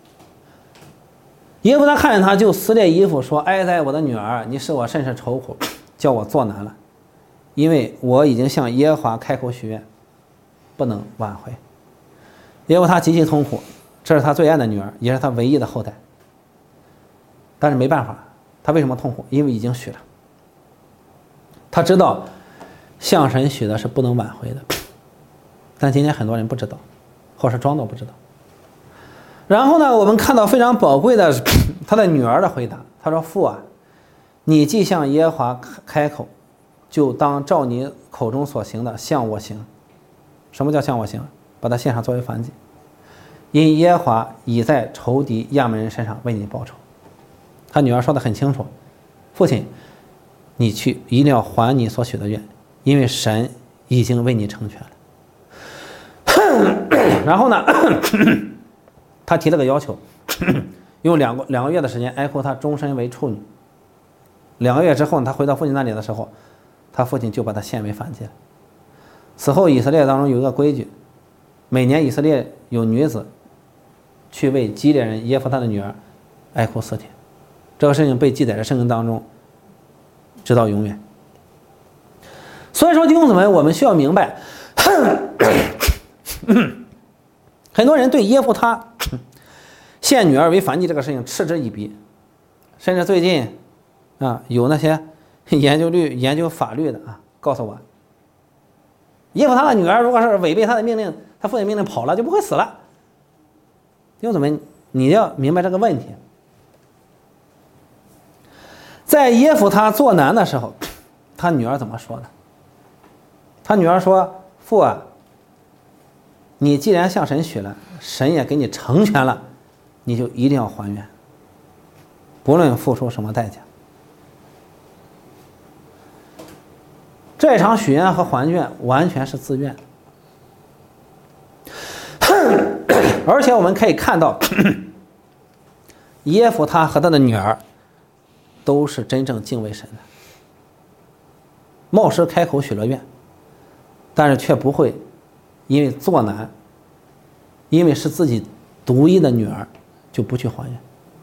耶和他看见他就撕裂衣服说：“哀哉，我的女儿，你使我甚是愁苦，叫我作难了，因为我已经向耶和华开口许愿，不能挽回。”耶和他极其痛苦，这是他最爱的女儿，也是他唯一的后代。但是没办法，他为什么痛苦？因为已经许了。他知道向神许的是不能挽回的，但今天很多人不知道，或是装作不知道。然后呢，我们看到非常宝贵的他的女儿的回答，他说：“父啊，你既向耶和华开口，就当照你口中所行的向我行。”什么叫向我行？把它献上作为燔祭，因耶和华已在仇敌亚门人身上为你报仇。他女儿说得很清楚，父亲，你去一定要还你所许的愿，因为神已经为你成全了。然后呢，他提了个要求，用两个月的时间哀哭他终身为处女。2个月之后，他回到父亲那里的时候，他父亲就把他献为燔祭了。此后以色列当中有一个规矩，每年以色列有女子去为基列人耶弗他的女儿哀哭4天，这个事情被记载在圣经当中，直到永远。所以说弟兄姊妹，我们需要明白，很多人对耶弗他献女儿为燔祭这个事情嗤之以鼻，甚至最近有那些研究法律的告诉我，耶弗他的女儿如果是违背他的命令，他父亲命令跑了，就不会死了。弟兄姊妹，你要明白这个问题。在耶弗他作难的时候，他女儿怎么说的？他女儿说：“父啊，你既然向神许了，神也给你成全了，你就一定要还愿，不论付出什么代价。”这场许愿和还愿完全是自愿。而且我们可以看到，耶弗他和他的女儿都是真正敬畏神的，冒失开口许了愿，但是却不会因为作难，因为是自己独一的女儿就不去还愿。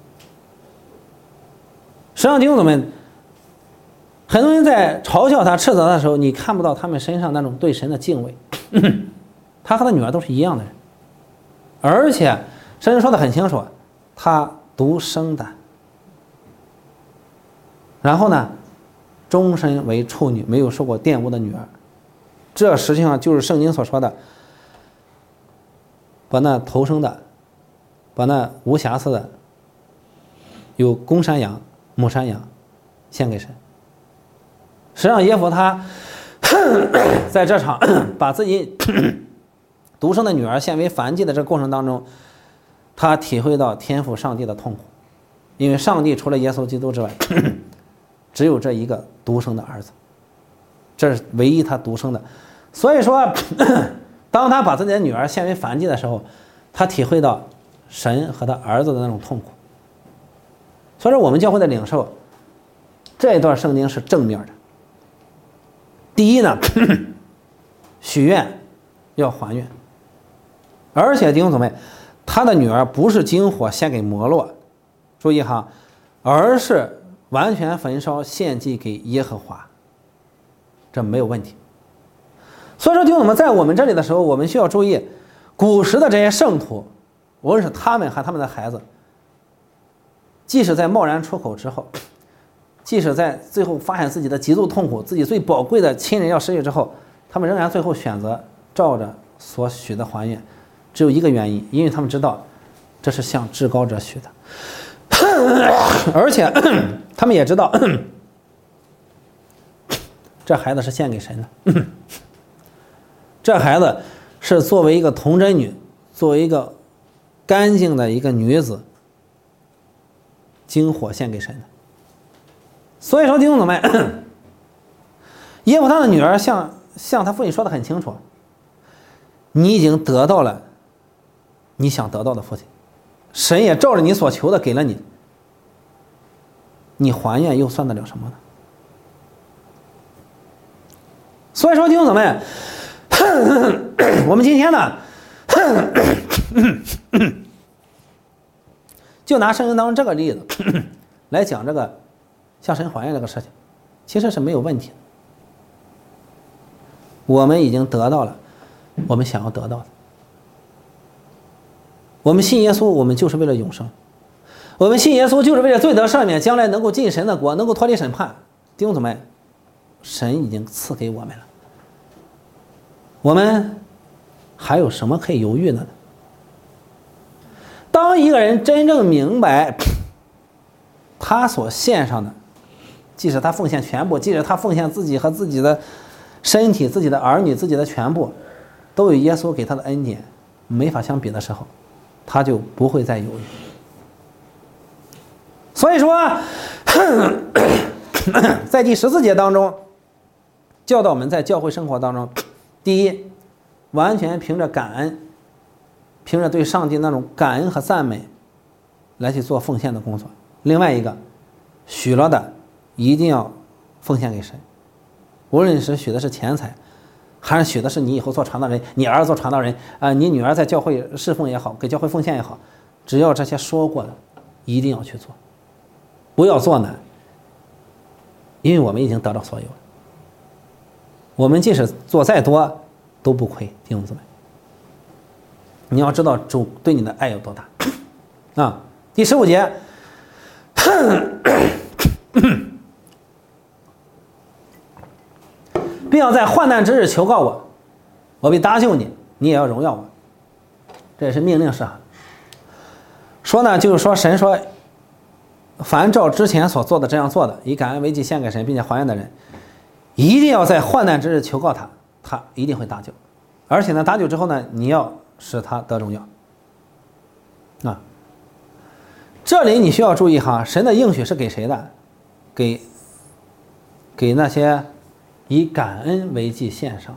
实际上弟兄姊妹，很多人在嘲笑他斥责他的时候，你看不到他们身上那种对神的敬畏。他和他女儿都是一样的人，而且圣经说得很清楚，他独生的，然后呢终身为处女，没有受过玷污的女儿。这实际上就是圣经所说的，把那头生的，把那无瑕疵的，有公山羊母山羊献给神。实际上耶弗他在这场把自己独生的女儿献为燔祭的这个过程当中，他体会到天父上帝的痛苦，因为上帝除了耶稣基督之外只有这一个独生的儿子，这是唯一他独生的。所以说当他把自己的女儿献为燔祭的时候，他体会到神和他儿子的那种痛苦。所以说我们教会的领受这一段圣经是正面的。第一呢，许愿要还愿，而且弟兄姊妹，他的女儿不是经火献给摩洛，注意哈，而是完全焚烧献祭给耶和华，这没有问题。所以说弟兄姊妹，在我们这里的时候，我们需要注意，古时的这些圣徒，无论是他们和他们的孩子，即使在贸然出口之后，即使在最后发现自己的极度痛苦，自己最宝贵的亲人要失去之后， 他们仍然最后选择照着所许的还愿，只有一个原因，因为他们知道这是向至高者许的，而且他们也知道这孩子是献给神的，这孩子是作为一个童贞女，作为一个干净的一个女子，经火献给神的。所以说弟兄姊妹，耶夫他的女儿向他父亲说的很清楚，你已经得到了你想得到的父亲，神也照着你所求的给了你，你还愿又算得了什么呢？所以说弟兄姊妹，我们今天呢就拿圣经当中这个例子来讲这个向神还愿这个事情，其实是没有问题的。我们已经得到了我们想要得到的，我们信耶稣，我们就是为了永生，我们信耶稣就是为了罪得赦免，将来能够进神的国，能够脱离审判。弟兄姊妹，神已经赐给我们了，我们还有什么可以犹豫的呢？当一个人真正明白他所献上的，即使他奉献全部，即使他奉献自己和自己的身体、自己的儿女、自己的全部，都有耶稣给他的恩典，没法相比的时候，他就不会再犹豫。所以说在第14节当中教导我们在教会生活当中，第一，完全凭着感恩，凭着对上帝那种感恩和赞美来去做奉献的工作。另外一个，许了的一定要奉献给神，无论是许的是钱财，还是许的是你以后做传道人，你儿子做传道人你女儿在教会侍奉也好，给教会奉献也好，只要这些说过的一定要去做，不要做难，因为我们已经得到所有了，我们即使做再多都不亏。弟兄姊妹，你要知道主对你的爱有多大第15节并要在患难之日求告我，我必搭救你，你也要荣耀我。这也是命令式说呢，就是说神说，凡照之前所做的这样做的，以感恩为祭献给神并且还愿的人，一定要在患难之日求告他，他一定会搭救。而且呢，搭救之后呢，你要使他得荣耀这里你需要注意神的应许是给谁的？给那些以感恩为祭献上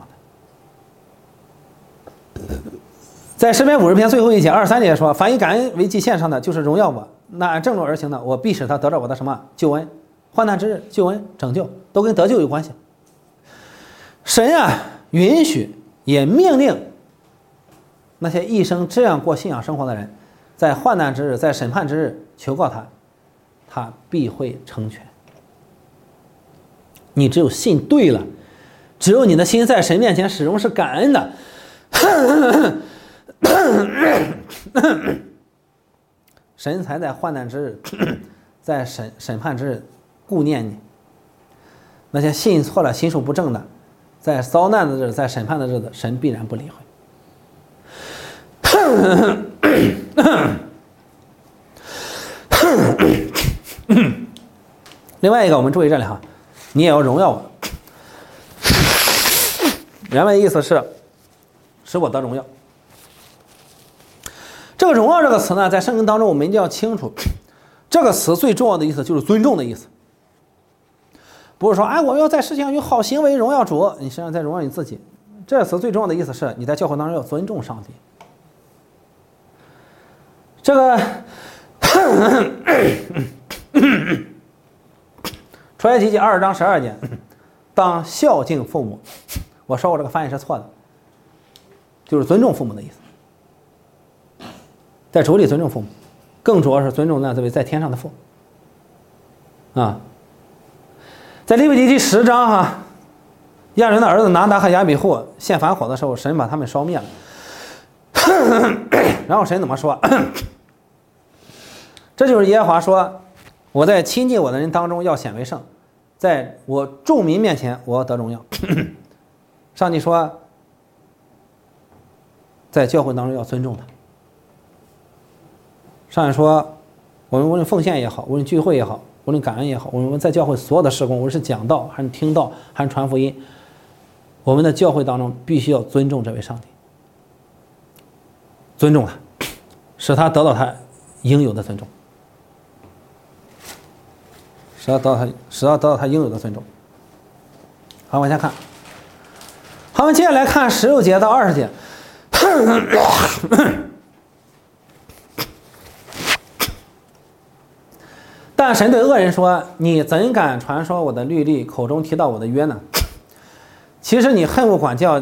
的。在诗篇50篇最后一节23节说，凡以感恩为祭献上的，就是荣耀我，那按正路而行的，我必使他得着我的什么救恩，患难之日救恩拯救，都跟得救有关系。神允许也命令那些一生这样过信仰生活的人，在患难之日，在审判之日求告他，他必会成全。你只有信对了，只有你的心在神面前始终是感恩的神才在患难之日，在审判之日顾念你。那些信错了、心术不正的，在遭难的日子，在审判的日子，神必然不理会。另外一个，我们注意这里你也要荣耀我。原文的意思是使我得荣耀。这个荣耀这个词呢，在圣经当中我们一定要清楚，这个词最重要的意思就是尊重的意思，不是说我要在世界上有好行为荣耀主，你实际上在荣耀你自己。这个词最重要的意思是你在教会当中要尊重上帝。这个出埃及记20章12节，当孝敬父母。我说我这个翻译是错的，就是尊重父母的意思。在主里尊重父母，更主要是尊重那这位在天上的父。在利未记第10章亚伦的儿子拿达和亚比户献反火的时候，神把他们烧灭了。然后神怎么说？这就是耶和华说，我在亲近我的人当中要显为圣，在我众民面前我要得荣耀。 上帝说，在教会当中要尊重他。上帝说，我们无论奉献也好，无论聚会也好，无论感恩也好，我们在教会所有的事工，无论是讲道还是听道还是传福音，我们的教会当中必须要尊重这位上帝，尊重他，使他得到他应有的尊重，使他得到他应有的尊重。好，往下看。好，我们接下来看16节到20节。但神对恶人说：“你怎敢传说我的律例，口中提到我的约呢？其实你恨恶管教，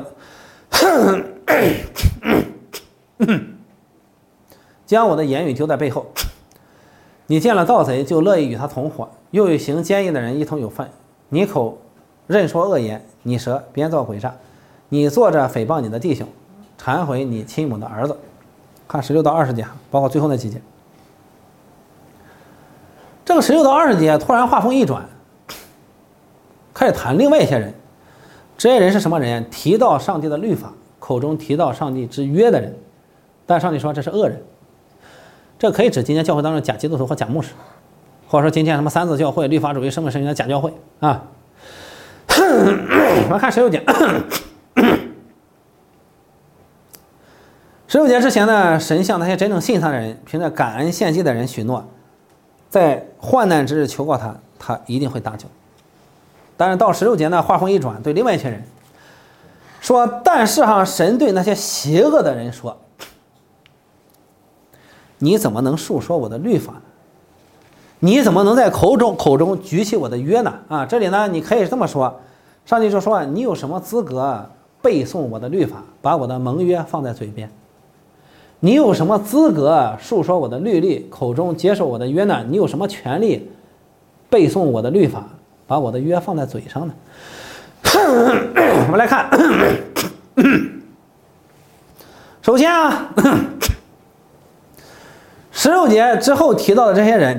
将我的言语丢在背后。你见了盗贼，就乐意与他同伙，又与行奸淫的人一同有份。你口任说恶言，你舌编造诡诈，你坐着诽谤你的弟兄，忏悔你亲母的儿子。”看16到20节，包括最后那几节。这个16到20节突然话锋一转，开始谈另外一些人。这些人是什么人？提到上帝的律法，口中提到上帝之约的人。但上帝说这是恶人。这可以指今天教会当中假基督徒和假牧师，或者说今天什么三自教会、律法主义、生命神学的假教会啊。我们看16节。16节之前呢，神向那些真正信他的人，凭着感恩献祭的人许诺，在患难之日求告他，他一定会搭救。但是到16节呢，话锋一转，对另外一群人说：“但是神对那些邪恶的人说，你怎么能述说我的律法呢？你怎么能在口中举起我的约呢？”啊，这里呢，你可以这么说，上帝就说：“你有什么资格背诵我的律法，把我的盟约放在嘴边？你有什么资格述说我的律例，口中接受我的约呢？你有什么权利背诵我的律法，把我的约放在嘴上呢？”我们来看，首先啊，16节之后提到的这些人，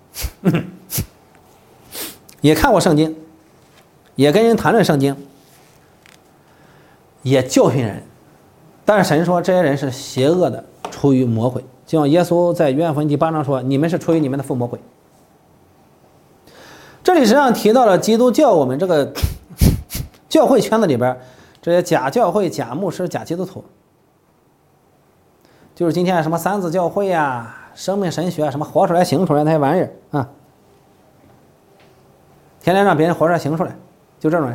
也看过圣经，也跟人谈论圣经，也教训人。但是神说这些人是邪恶的，出于魔鬼，就像耶稣在约翰福音第8章说：“你们是出于你们的父魔鬼。”这里实际上提到了基督教我们这个教会圈子里边这些假教会、假牧师、假基督徒，就是今天什么三自教会啊、生命神学什么活出来行出来那些玩意儿啊，天天让别人活出来行出来，就这种人。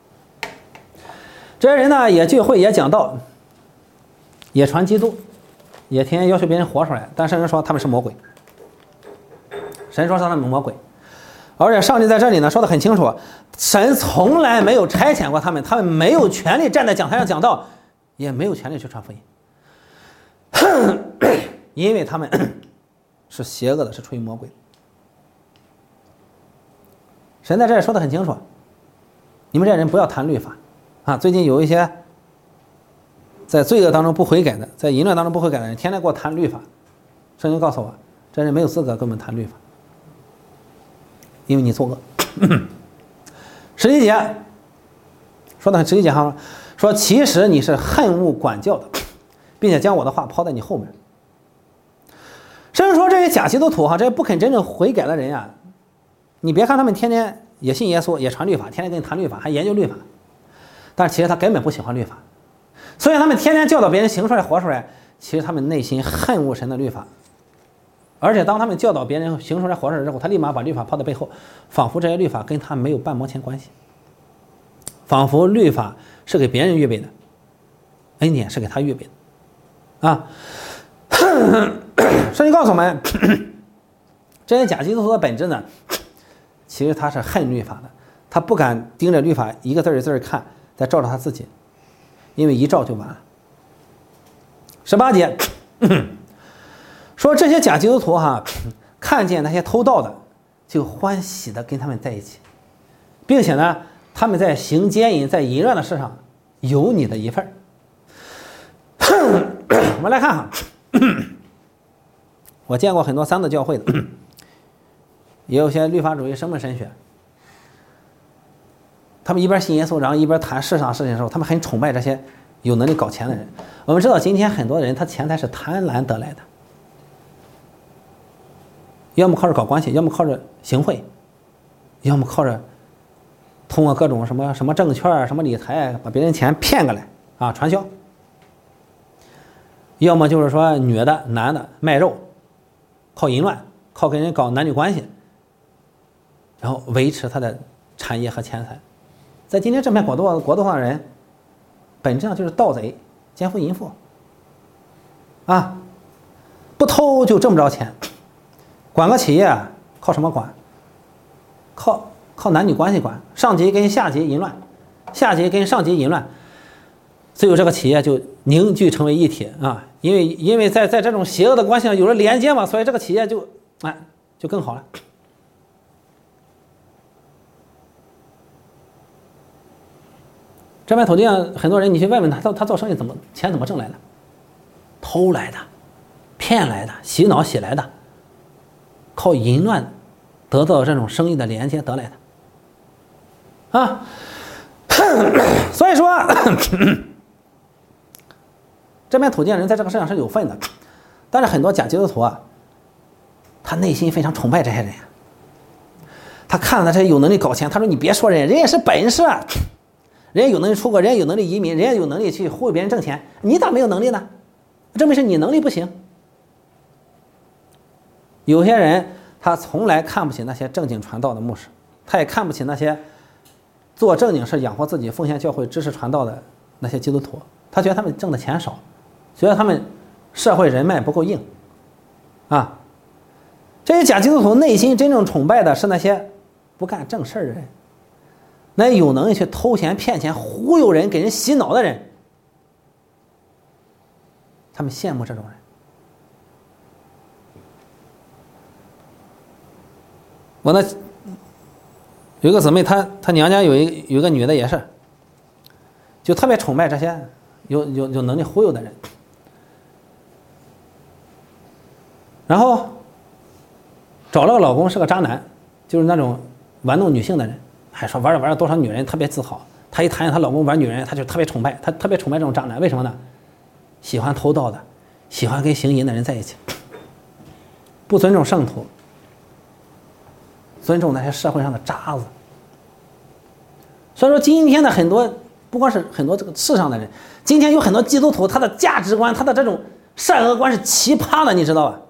这些人呢，也聚会，也讲道，也传基督，也天天要求别人活出来，但神说他们是魔鬼。神说他们是魔鬼，而且上帝在这里呢说得很清楚，神从来没有差遣过他们，他们没有权利站在讲台上讲道，也没有权利去传福音，因为他们是邪恶的，是出于魔鬼。神在这里说得很清楚，你们这些人不要谈律法啊！最近有一些在罪恶当中不悔改的，在淫乱当中不悔改的人，天天给我谈律法。圣经告诉我，这人没有资格跟我们谈律法，因为你作恶。11节说的很11节哈，说其实你是恨恶管教的，并且将我的话抛在你后面。甚至说这些假基督徒哈，这些不肯真正悔改的人啊，你别看他们天天也信耶稣，也传律法，天天跟你谈律法，还研究律法，但是其实他根本不喜欢律法。所以他们天天教导别人行出来活出来，其实他们内心恨恶神的律法。而且当他们教导别人行出来活出来之后，他立马把律法抛在背后，仿佛这些律法跟他没有半毛钱关系，仿佛律法是给别人预备的，恩典是给他预备的啊。圣经告诉我们，这些假基督徒的本质呢，其实他是恨律法的，他不敢盯着律法一个字一字看，再照着他自己，因为一照就完了。18节说这些假基督徒哈，看见那些偷盗的，就欢喜的跟他们在一起，并且呢，他们在行奸淫、在淫乱的事上有你的一份。我们来看哈，我见过很多三自教会的，也有些律法主义、生命神学， 他们一边信耶稣，然后一边谈世上事情的时候，他们很崇拜这些有能力搞钱的人。我们知道今天很多人他钱财是贪婪得来的，要么靠着搞关系，要么靠着行贿，要么靠着通过各种什么证券、什么理财把别人钱骗过来啊，传销。要么就是说女的、男的卖肉，靠淫乱，靠跟人搞男女关系，然后维持他的产业和钱财。在今天这片国度上的人，本质上就是盗贼、奸夫淫妇啊，不偷就挣不着钱。管个企业靠什么管？靠男女关系管，上级跟下级淫乱，下级跟上级淫乱，最后这个企业就凝聚成为一体啊！因为在这种邪恶的关系上有了连接嘛，所以这个企业就更好了。这片土地上很多人，你去问问他做生意钱怎么挣来的？偷来的，骗来的，洗脑洗来的，靠淫乱得到这种生意的连接得来的啊。所以说这片土地上人在这个世上是有份的，但是很多假基督徒啊，他内心非常崇拜这些人，他看到这些有能力搞钱，他说你别说人也是本事，人家有能力出国，人家有能力移民，人家有能力去忽悠别人挣钱，你咋没有能力呢？证明是你能力不行。有些人他从来看不起那些正经传道的牧师，他也看不起那些做正经事养活自己、奉献教会、知识传道的那些基督徒，他觉得他们挣的钱少，觉得他们社会人脉不够硬啊。这些假基督徒内心真正崇拜的是那些不干正事的人，那有能力去偷钱、骗钱、忽悠人、给人洗脑的人，他们羡慕这种人。我那有一个姊妹，她娘家有一个女的也是，就特别崇拜这些有能力忽悠的人，然后找了个老公是个渣男，就是那种玩弄女性的人，还说玩了多少女人特别自豪。她一谈见她老公玩女人，她就特别崇拜，她特别崇拜这种渣男。为什么呢？喜欢偷盗的，喜欢跟行淫的人在一起，不尊重圣徒，尊重那些社会上的渣子。所以说今天的很多，不光是很多这个世上的人，今天有很多基督徒，他的价值观，他的这种善恶观是奇葩的，你知道吧？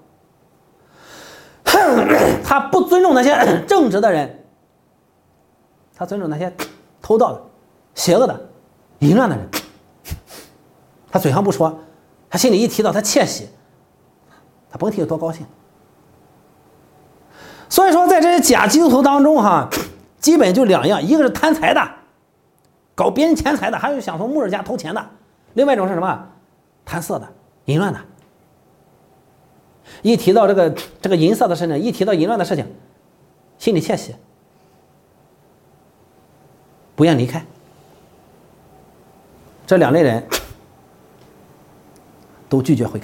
他不尊重那些正直的人，他尊重那些偷盗的、邪恶的、淫乱的人。他嘴上不说，他心里一提到他窃喜，他甭提有多高兴。所以说在这些假基督徒当中基本就两样，一个是贪财的，搞别人钱财的，还有想从牧人家偷钱的，另外一种是什么？贪色的、淫乱的。一提到这个淫色的事情，一提到淫乱的事情，心里窃喜，不愿离开。这两类人都拒绝悔改。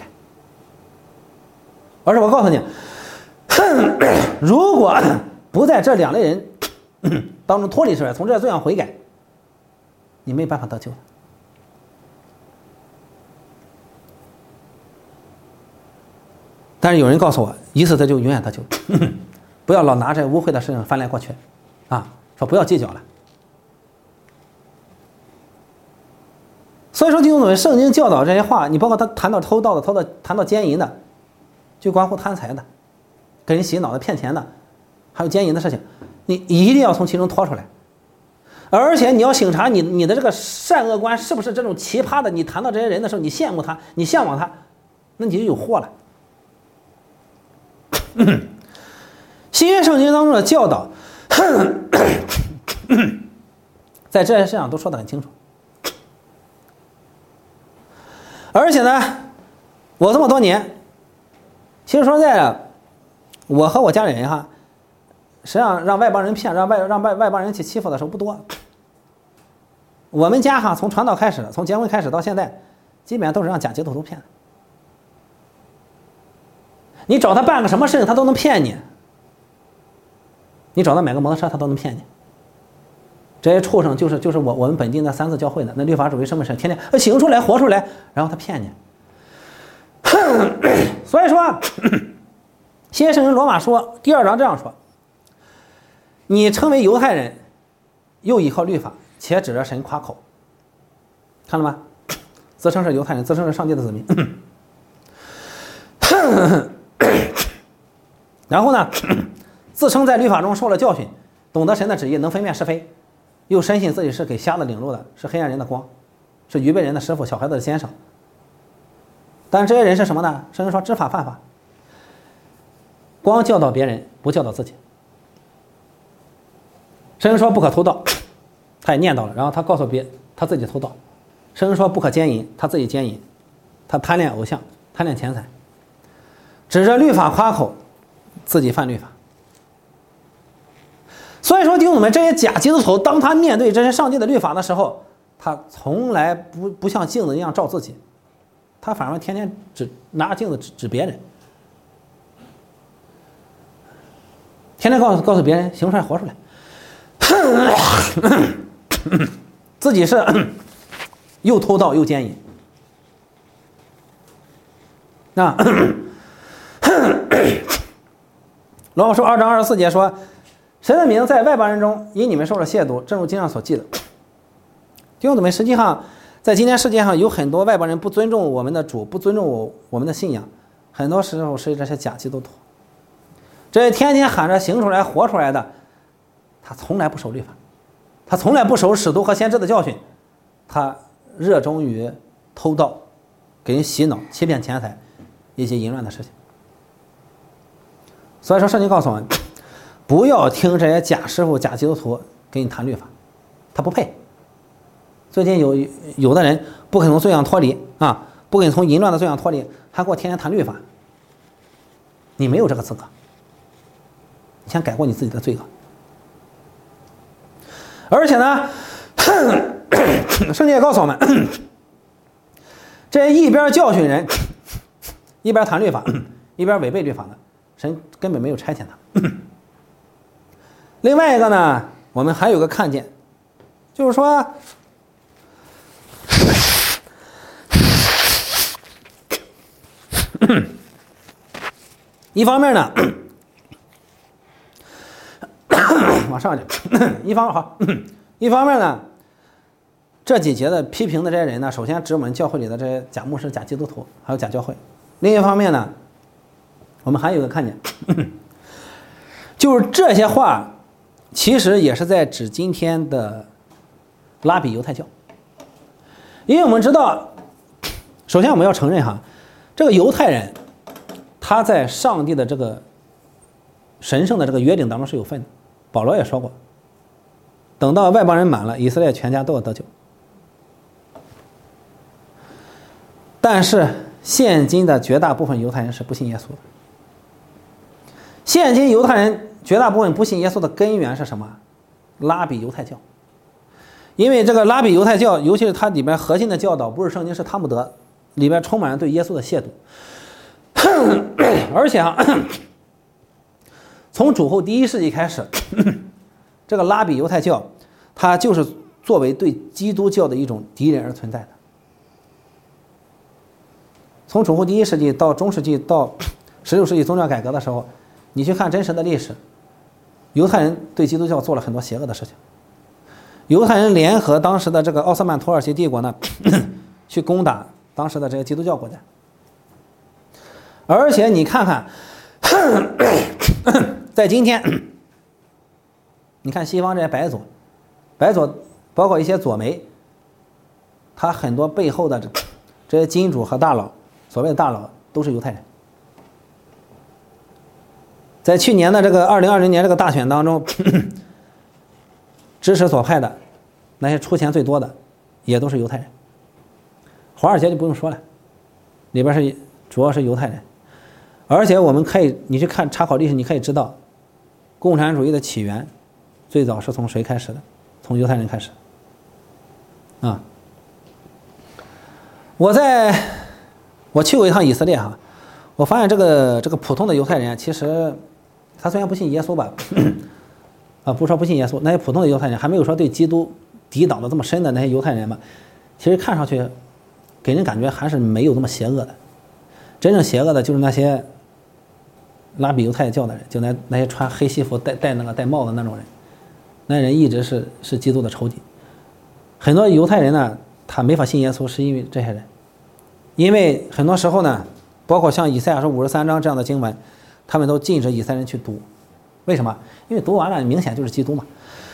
而是我告诉你，如果不在这两类人当中脱离出来，从这罪上悔改，你没办法得救。但是有人告诉我，一次得救，永远得救，不要老拿着污秽的事情翻来过去，说不要计较了。所以说，弟兄姊妹，圣经教导这些话，你包括他谈到偷盗的、谈到奸淫的，就关乎贪财的、给人洗脑的、骗钱的，还有奸淫的事情，你一定要从其中脱出来。而且你要省察你的这个善恶观是不是这种奇葩的。你谈到这些人的时候，你羡慕他，你向往他，那你就有祸了。新约圣经当中的教导在这些事上都说得很清楚。而且呢，我这么多年，其实说实在的，我和我家里人实际上让外邦人骗，让外邦人去欺负的时候不多。我们家从传道开始，从结婚开始到现在，基本上都是让假基督徒骗的。你找他办个什么事情，他都能骗你。你找他买个摩托车，他都能骗你。 这些畜生就是我们本地那三次教会的那律法主义什么神，天天行出来活出来，然后他骗你。所以说，新约圣经罗马书第2章这样说：你成为犹太人，又依靠律法，且指着神夸口，看了吗？自称是犹太人，自称是上帝的子民。然后呢，自称在律法中受了教训，懂得神的旨意，能分辨是非，又深信自己是给瞎子领路的，是黑暗人的光，是愚昧人的师傅，小孩子的先生。但是这些人是什么呢？圣经说知法犯法，光教导别人，不教导自己。圣经说不可偷盗，他也念叨了，然后他告诉他自己偷盗。圣经说不可奸淫，他自己奸淫，他贪恋偶像，贪恋钱财，指着律法夸口，自己犯律法。所以说弟兄们，这些假基督徒当他面对这些上帝的律法的时候，他从来不像镜子一样照自己，他反而天天拿着镜子指别人，天天告诉别人行出来活出来，自己是又偷盗又奸淫。那罗马书2章24节说，神的名在外邦人中因你们受了亵渎，正如经上所记的。弟兄姊妹，实际上在今天世界上有很多外邦人不尊重我们的主，不尊重我们的信仰，很多时候是这些假基督徒，这些天天喊着行出来活出来的，他从来不守律法，他从来不守使徒和先知的教训，他热衷于偷盗，给人洗脑，欺骗钱财，一些淫乱的事情。所以说圣经告诉我们，不要听这些假师傅假基督徒给你谈律法，他不配。最近有的人不肯从罪上脱离啊，不肯从淫乱的罪上脱离，还给我天天谈律法，你没有这个资格，你先改过你自己的罪恶。而且呢，圣经也告诉我们，这一边教训人，一边谈律法，一边违背律法的，神根本没有差遣他。另外一个呢，我们还有个看见，就是说，一方面呢，往上去，一方面呢，这几节的批评的这些人呢，首先指我们教会里的这些假牧师、假基督徒，还有假教会。另一方面呢，我们还有一个看见，就是这些话其实也是在指今天的拉比犹太教。因为我们知道，首先我们要承认哈，这个犹太人他在上帝的这个神圣的这个约定当中是有份的。保罗也说过，等到外邦人满了，以色列全家都要得救。但是现今的绝大部分犹太人是不信耶稣的。现今犹太人绝大部分不信耶稣的根源是什么？拉比犹太教。因为这个拉比犹太教，尤其是它里边核心的教导不是圣经，是塔木德，里边充满了对耶稣的亵渎。而且从主后第1世纪开始，这个拉比犹太教它就是作为对基督教的一种敌人而存在的。从主后第1世纪到中世纪到16世纪宗教改革的时候，你去看真实的历史，犹太人对基督教做了很多邪恶的事情。犹太人联合当时的这个奥斯曼土耳其帝国呢，去攻打当时的这些基督教国家。而且你看看，在今天，你看西方这些白左包括一些左媒，他很多背后的这些金主和大佬，所谓的大佬都是犹太人。在去年的这个2020年这个大选当中，支持左派的那些出钱最多的也都是犹太人。华尔街就不用说了，里边主要是犹太人。而且我们可以，你去看查考历史，你可以知道，共产主义的起源最早是从谁开始的？从犹太人开始。啊，我去过一趟以色列哈，我发现这个普通的犹太人，其实他虽然不信耶稣吧， 不说不信耶稣，那些普通的犹太人，还没有说对基督抵挡的这么深的那些犹太人嘛，其实看上去给人感觉还是没有那么邪恶的。真正邪恶的就是那些拉比犹太教的人，就那些穿黑西服戴帽的那种人，那人一直是基督的仇敌。很多犹太人呢，他没法信耶稣，是因为这些人，因为很多时候呢，包括像以赛亚书53章这样的经文，他们都禁止以色列人去读。为什么？因为读完了明显就是基督嘛。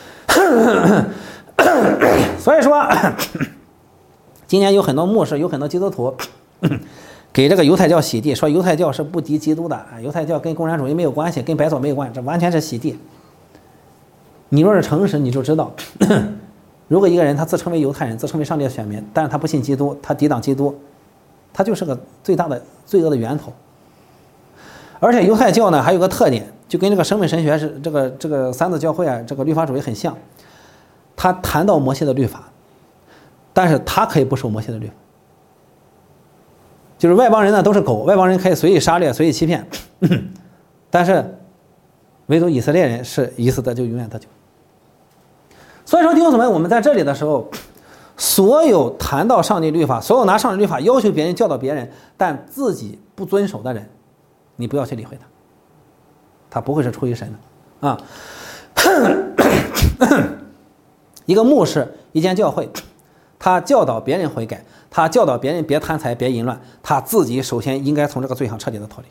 所以说，今年有很多牧师，有很多基督徒给这个犹太教洗地，说犹太教是不敌基督的，犹太教跟共产主义没有关系，跟白左没有关系，这完全是洗地。你若是诚实，你就知道，如果一个人他自称为犹太人，自称为上帝的选民，但是他不信基督，他抵挡基督，他就是个最大的罪恶的源头。而且犹太教呢还有个特点，就跟这个生命神学是这个三自教会啊，这个律法主义很像。他谈到摩西的律法，但是他可以不守摩西的律法。就是外邦人呢都是狗，外邦人可以随意杀掠，随意欺骗，但是唯独以色列人是一次得救，永远得救。所以说弟兄姊妹，我们在这里的时候，所有谈到上帝律法，所有拿上帝律法要求别人教导别人，但自己不遵守的人，你不要去理会他，他不会是出于神的啊。一个牧师，一间教会，他教导别人悔改，他教导别人别贪财别淫乱，他自己首先应该从这个罪上彻底的脱离。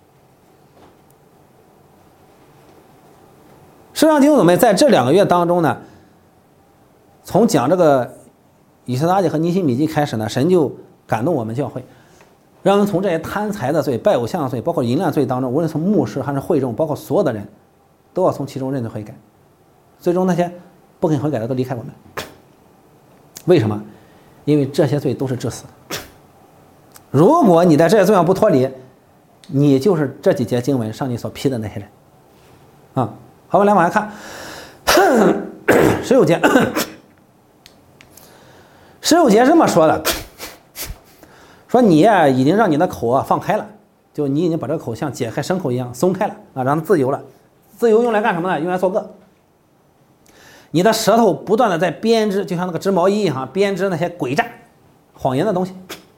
实际上弟兄姊妹，在这2个月当中呢，从讲这个以斯拉记和尼希米记开始呢，神就感动我们教会，让人从这些贪财的罪、拜偶像罪，包括淫乱罪当中，无论从牧师还是会众，包括所有的人，都要从其中认罪悔改。最终那些不肯悔改的都离开我们。为什么？因为这些罪都是致死的。如果你在这些罪上不脱离，你就是这几节经文上帝所批的那些人啊。好，我们来往下看16节。16节这么说的，说你呀已经让你的口啊放开了，就你已经把这个口像解开牲口一样松开了啊，让它自由了。自由用来干什么呢？用来作恶。你的舌头不断的在编织，就像那个织毛衣一样，编织那些诡诈、谎言的东西。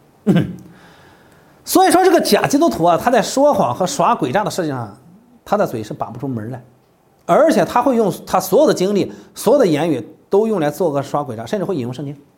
所以说这个假基督徒啊，他在说谎和耍诡诈的事情上，他的嘴是把不出门来，而且他会用他所有的精力、所有的言语都用来作恶、耍诡诈，甚至会引用圣经。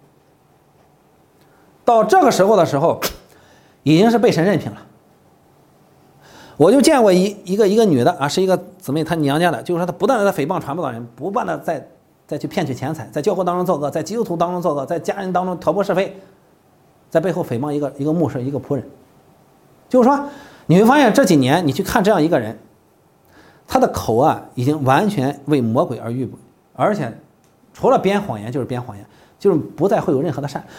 到这个时候的时候，已经是被神任凭了。我就见过一个女的啊，是一个姊妹，她娘家的，就是说她不断的在诽谤传播道人，不断的再去骗取钱财，在教会当中作恶，在基督徒当中作恶，在家人当中挑拨是非，在背后诽谤一个牧师，一个仆人。就是说你会发现这几年你去看这样一个人，他的口啊已经完全为魔鬼而预备，而且除了编谎言就是编谎言，就是不再会有任何的善。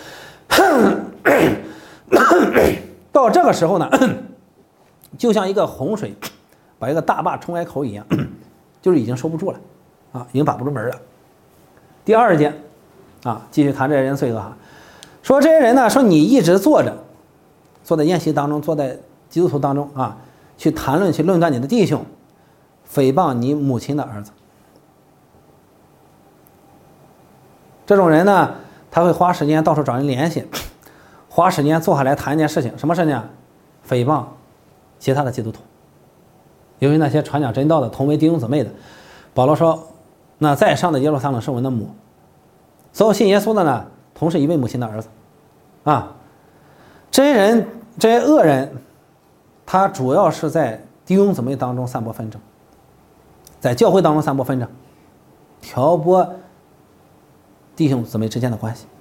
到这个时候呢，就像一个洪水把一个大坝冲开口一样，就是已经收不住了啊，已经把不住门了。第20节啊，继续谈这些人罪恶哈，说这些人呢，说你一直坐在宴席当中，坐在基督徒当中啊，去谈论去论断你的弟兄，诽谤你母亲的儿子。这种人呢，他会花时间到处找人联系，花时间坐下来谈一件事情，什么事情？诽谤其他的基督徒，由于那些传讲真道的同为弟兄姊妹的，保罗说，那在上的耶路撒冷是我们的母，所有信耶稣的呢，同是一位母亲的儿子啊。这些人，这些恶人，他主要是在弟兄姊妹当中散播纷争，在教会当中散播纷争，挑拨弟兄姊妹之间的关系。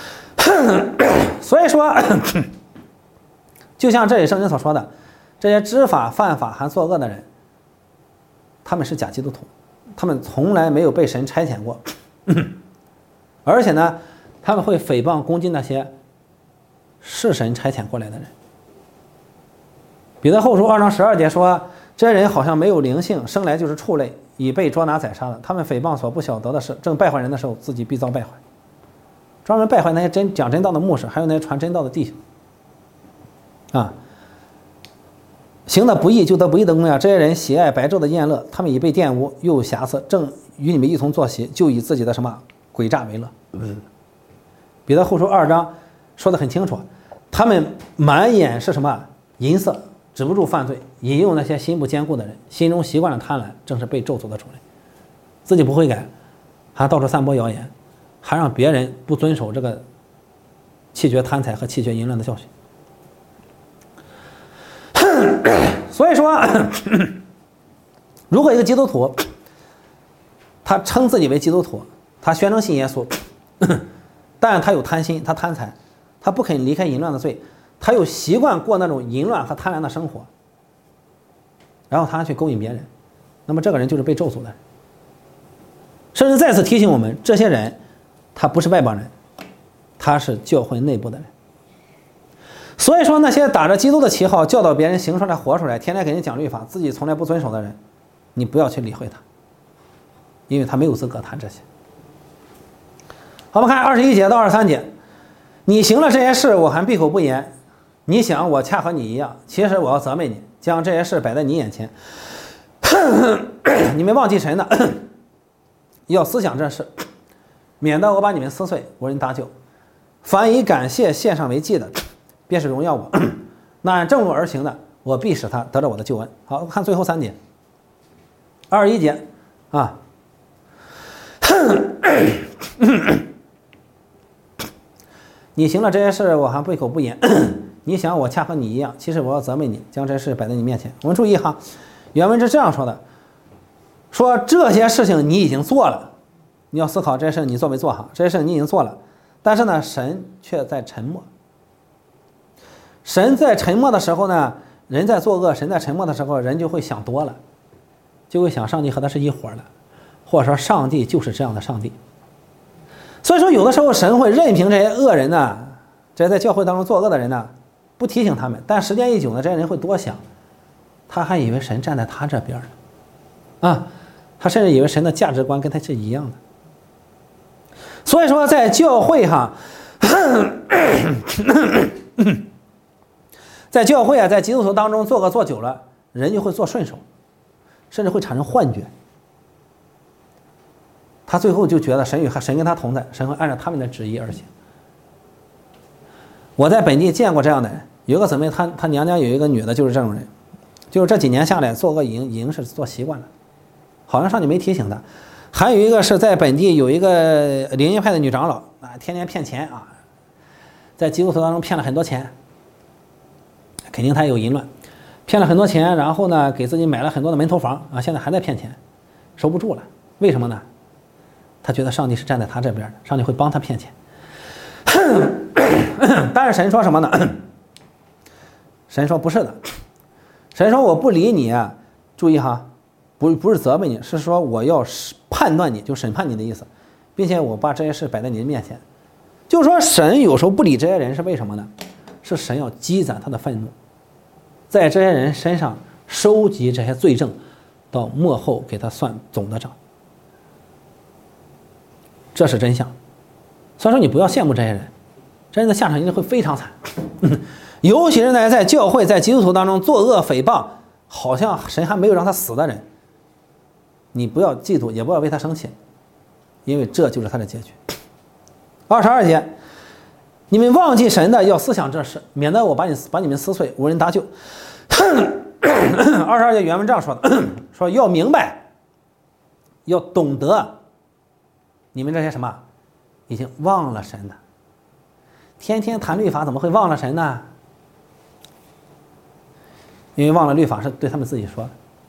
所以说，就像这里圣经所说的，这些知法犯法还作恶的人，他们是假基督徒，他们从来没有被神差遣过，而且呢，他们会诽谤攻击那些是神差遣过来的人。彼得后书2章12节说，这些人好像没有灵性，生来就是畜类，已被捉拿宰杀的。他们诽谤所不晓得的事，正败坏人的时候，自己必遭败坏。专门败坏那些讲真道的牧师，还有那些传真道的弟兄啊。行的不义就得不义的公呀！这些人喜爱白昼的宴乐，他们已被玷污，又有瑕疵，正与你们一同坐席，就以自己的什么诡诈为乐。彼得后书2章说得很清楚，他们满眼是什么淫色，止不住犯罪，引诱那些心不坚固的人，心中习惯了贪婪，正是被咒诅的种类。自己不悔改，还到处散播谣言，还让别人不遵守这个弃绝贪财和弃绝淫乱的教训。所以说，如果一个基督徒他称自己为基督徒，他宣称信耶稣，但他有贪心，他贪财，他不肯离开淫乱的罪，他又习惯过那种淫乱和贪婪的生活，然后他还去勾引别人，那么这个人就是被咒诅的人。甚至再次提醒我们，这些人他不是外邦人，他是教会内部的人。所以说，那些打着基督的旗号教导别人行出来活出来，天天给人讲律法，自己从来不遵守的人，你不要去理会他，因为他没有资格谈这些。好，我们看21节到23节，你行了这些事，我还闭口不言。你想我恰和你一样，其实我要责备你，将这些事摆在你眼前。你们忘记神的，要思想这事，免得我把你们撕碎，无人搭救。凡以感谢献上为祭的，便是荣耀我。那按正路而行的，我必使他得着我的救恩。好，看最后3节，21节啊。你行了这些事，我还闭口不言。你想我恰和你一样，其实我要责备你，将这些事摆在你面前。我们注意哈，原文是这样说的，说这些事情你已经做了，你要思考这些事你做没做好，这些事你已经做了，但是呢，神却在沉默。神在沉默的时候呢，人在作恶，神在沉默的时候，人就会想多了，就会想上帝和他是一伙的，或者说上帝就是这样的上帝。所以说有的时候神会任凭这些恶人呢，这些在教会当中作恶的人呢，不提醒他们，但时间一久呢，这些人会多想，他还以为神站在他这边呢，啊，他甚至以为神的价值观跟他是一样的。所以说在教会哈，在教会啊，在基督徒当中做恶做久了，人就会做顺手，甚至会产生幻觉。他最后就觉得神跟他同在，神会按照他们的旨意而行。我在本地见过这样的人，有一个姊妹，她娘家有一个女的，就是这种人，就是这几年下来做恶已经是做习惯了，好像上帝没提醒她。还有一个是在本地有一个灵音派的女长老啊，天天骗钱啊，在基督徒当中骗了很多钱，肯定她有淫乱，骗了很多钱，然后呢给自己买了很多的门头房啊，现在还在骗钱，收不住了。为什么呢？他觉得上帝是站在他这边的，上帝会帮他骗钱。但是神说什么呢？神说不是的，神说我不理你啊，注意哈，不是责备你，是说我要判断你，就审判你的意思，并且我把这些事摆在你的面前。就是说神有时候不理这些人是为什么呢？是神要积攒他的愤怒，在这些人身上收集这些罪证，到末后给他算总的账。这是真相。所以说你不要羡慕这些人，这些人的下场一定会非常惨。尤其是在教会在基督徒当中作恶诽谤，好像神还没有让他死的人，你不要嫉妒，也不要为他生气，因为这就是他的结局。22节，你们忘记神的，要思想这事，免得我把你们撕碎，无人搭救。22节原文这样说的，说要明白，要懂得，你们这些什么已经忘了神的，天天谈律法，怎么会忘了神呢？因为忘了律法是对他们自己说的。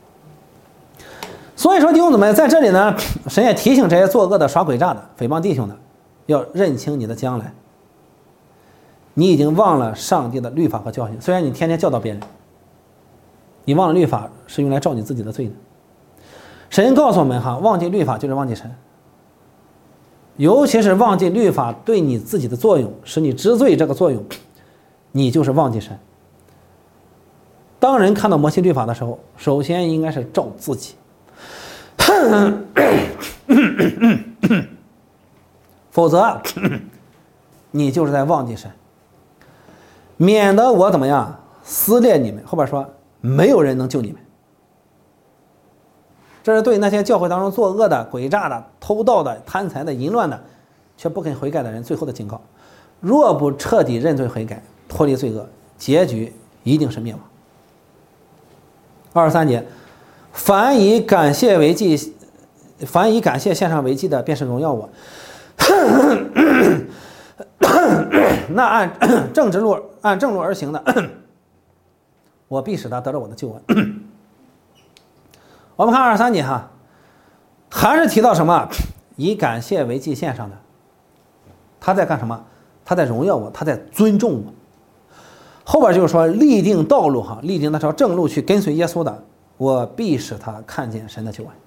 所以说弟兄姊妹，在这里呢，神也提醒这些作恶的、耍诡诈的、诽谤弟兄的，要认清你的将来。你已经忘了上帝的律法和教训，虽然你天天教导别人，你忘了律法是用来照你自己的罪的。神告诉我们哈，忘记律法就是忘记神，尤其是忘记律法对你自己的作用，使你知罪这个作用，你就是忘记神。当人看到摩西律法的时候，首先应该是照自己，否则你就是在忘记神，免得我怎么样撕裂你们。后边说没有人能救你们。 这是对那些教会当中作恶的、诡诈的、偷盗的、贪财的、淫乱的，却不肯悔改的人最后的警告：若不彻底认罪悔改，脱离罪恶，结局一定是灭亡。23节，凡以感谢献上为祭的，便是荣耀我。那按正路而行的，我必使他得着我的救恩。我们看23节哈，还是提到什么？以感谢为祭献上的，他在干什么？他在荣耀我，他在尊重我。后边就是说立定道路哈，立定那条正路去跟随耶稣的，我必使他看见神的救恩。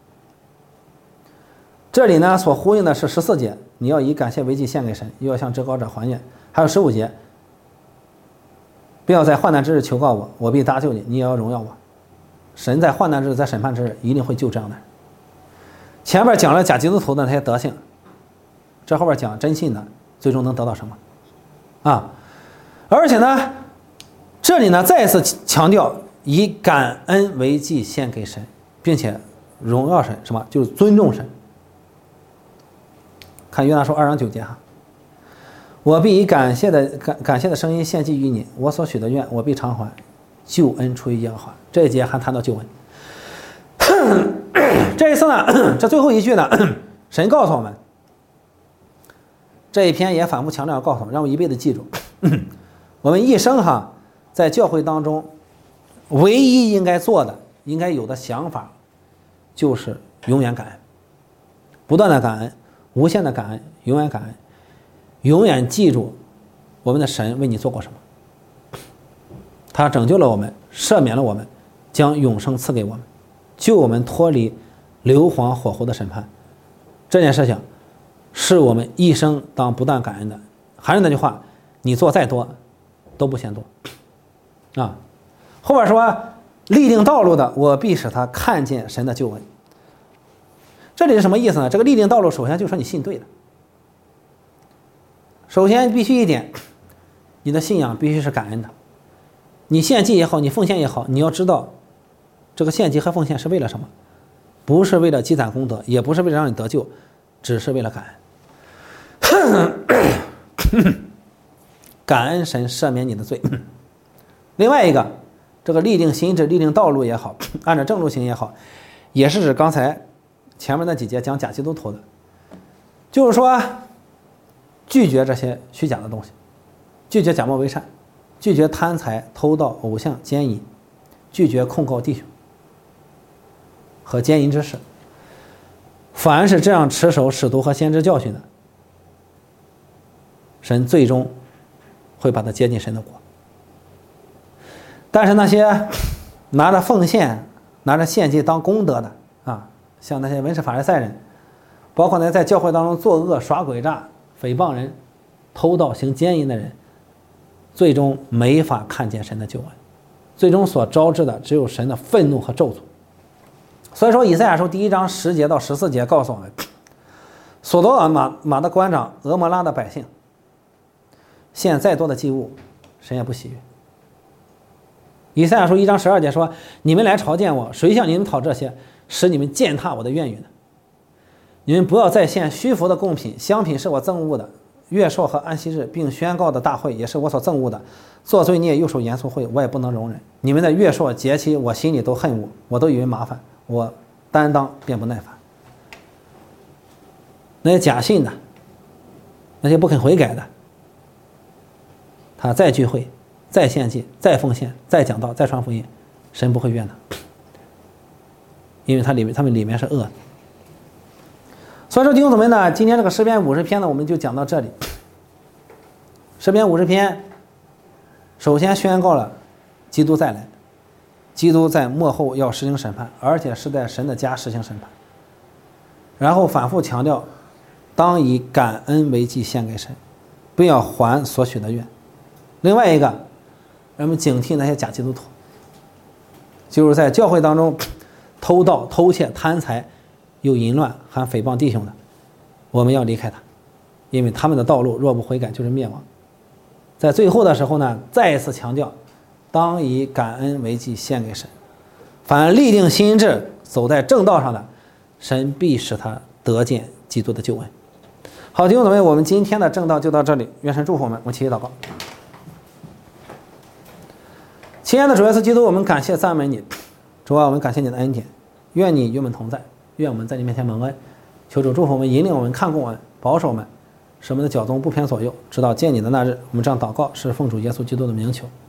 这里呢所呼应的是14节，你要以感谢为祭献给神，又要向至高者还愿。还有15节，不要在患难之日求告我，我必搭救你，你也要荣耀我。神在患难之日，在审判之日，一定会救这样的人。前面讲了假基督徒的那些德性，这后边讲真信的，最终能得到什么啊？而且呢，这里呢再次强调以感恩为祭献给神，并且荣耀神，什么？就是尊重神。看约拿书2章9节哈，我必以感谢的声音献祭于你，我所许的愿我必偿还，救恩出于耶和华。这一节还谈到救恩。这一次呢，这最后一句呢，神告诉我们，这一篇也反复强调告诉我们，让我一辈子记住，我们一生哈在教会当中，唯一应该做的、应该有的想法，就是永远感恩，不断的感恩。无限的感恩，永远感恩，永远记住我们的神为你做过什么。他拯救了我们，赦免了我们，将永生赐给我们，救我们脱离硫磺火湖的审判。这件事情是我们一生当不断感恩的。还是那句话，你做再多都不嫌多啊。后边说立定道路的，我必使他看见神的救恩。这里是什么意思呢？这个立定道路，首先就说你信对了。首先必须一点，你的信仰必须是感恩的。你献祭也好，你奉献也好，你要知道，这个献祭和奉献是为了什么？不是为了积攒功德，也不是为了让你得救，只是为了感恩。感恩神赦免你的罪。另外一个，这个立定心志、立定道路也好，按照正路行也好，也是指刚才前面那几节讲假基督徒的，就是说拒绝这些虚假的东西，拒绝假冒为善，拒绝贪财、偷盗、偶像、奸淫，拒绝控告弟兄和奸淫之事。凡是这样持守使徒和先知教训的，神最终会把他接进神的国。但是那些拿着奉献、拿着献祭当功德的啊，像那些文士法利赛人，包括那在教会当中作恶、耍诡诈、诽谤人、偷盗、行奸淫的人，最终没法看见神的救恩，最终所招致的只有神的愤怒和咒诅。所以说以赛亚书1章10节到14节告诉我们，索多玛的官长、俄摩拉的百姓献再多的祭物，神也不喜悦。以赛亚书1章12节说，你们来朝见我，谁向你们讨这些，使你们践踏我的院宇呢？你们不要再献虚浮的贡品，香品是我憎恶的，月朔和安息日并宣告的大会也是我所憎恶的，做罪孽又守严肃会，我也不能容忍。你们的月朔节期，我心里都恨恶，我都以为麻烦，我担当便不耐烦。那些假信的，那些不肯悔改的，他再聚会、再献祭、再奉献、再讲道、再传福音，神不会悦纳，因为他们里面是恶的。所以说弟兄姊妹呢，今天这个诗篇50篇呢，我们就讲到这里。诗篇50篇首先宣告了基督再来，基督在末后要实行审判，而且是在神的家实行审判。然后反复强调，当以感恩为祭献给神，不要还所许的愿。另外一个，让我们警惕那些假基督徒，就是在教会当中偷盗、偷窃、贪财、又淫乱还诽谤弟兄的，我们要离开他，因为他们的道路若不悔改就是灭亡。在最后的时候呢，再一次强调，当以感恩为祭献给神，凡立定心志走在正道上的，神必使他得见基督的救恩。好，弟兄姊妹，我们今天的正道就到这里，愿神祝福我们。我们齐祷告。亲爱的主耶稣基督，我们感谢赞美你，主啊，我们感谢你的恩典，愿你与我们同在，愿我们在你面前蒙恩。求主祝福我们，引领我们，看顾我们，保守我们，使我们的脚踪不偏左右，直到见你的那日。我们这样祷告，是奉主耶稣基督的名求。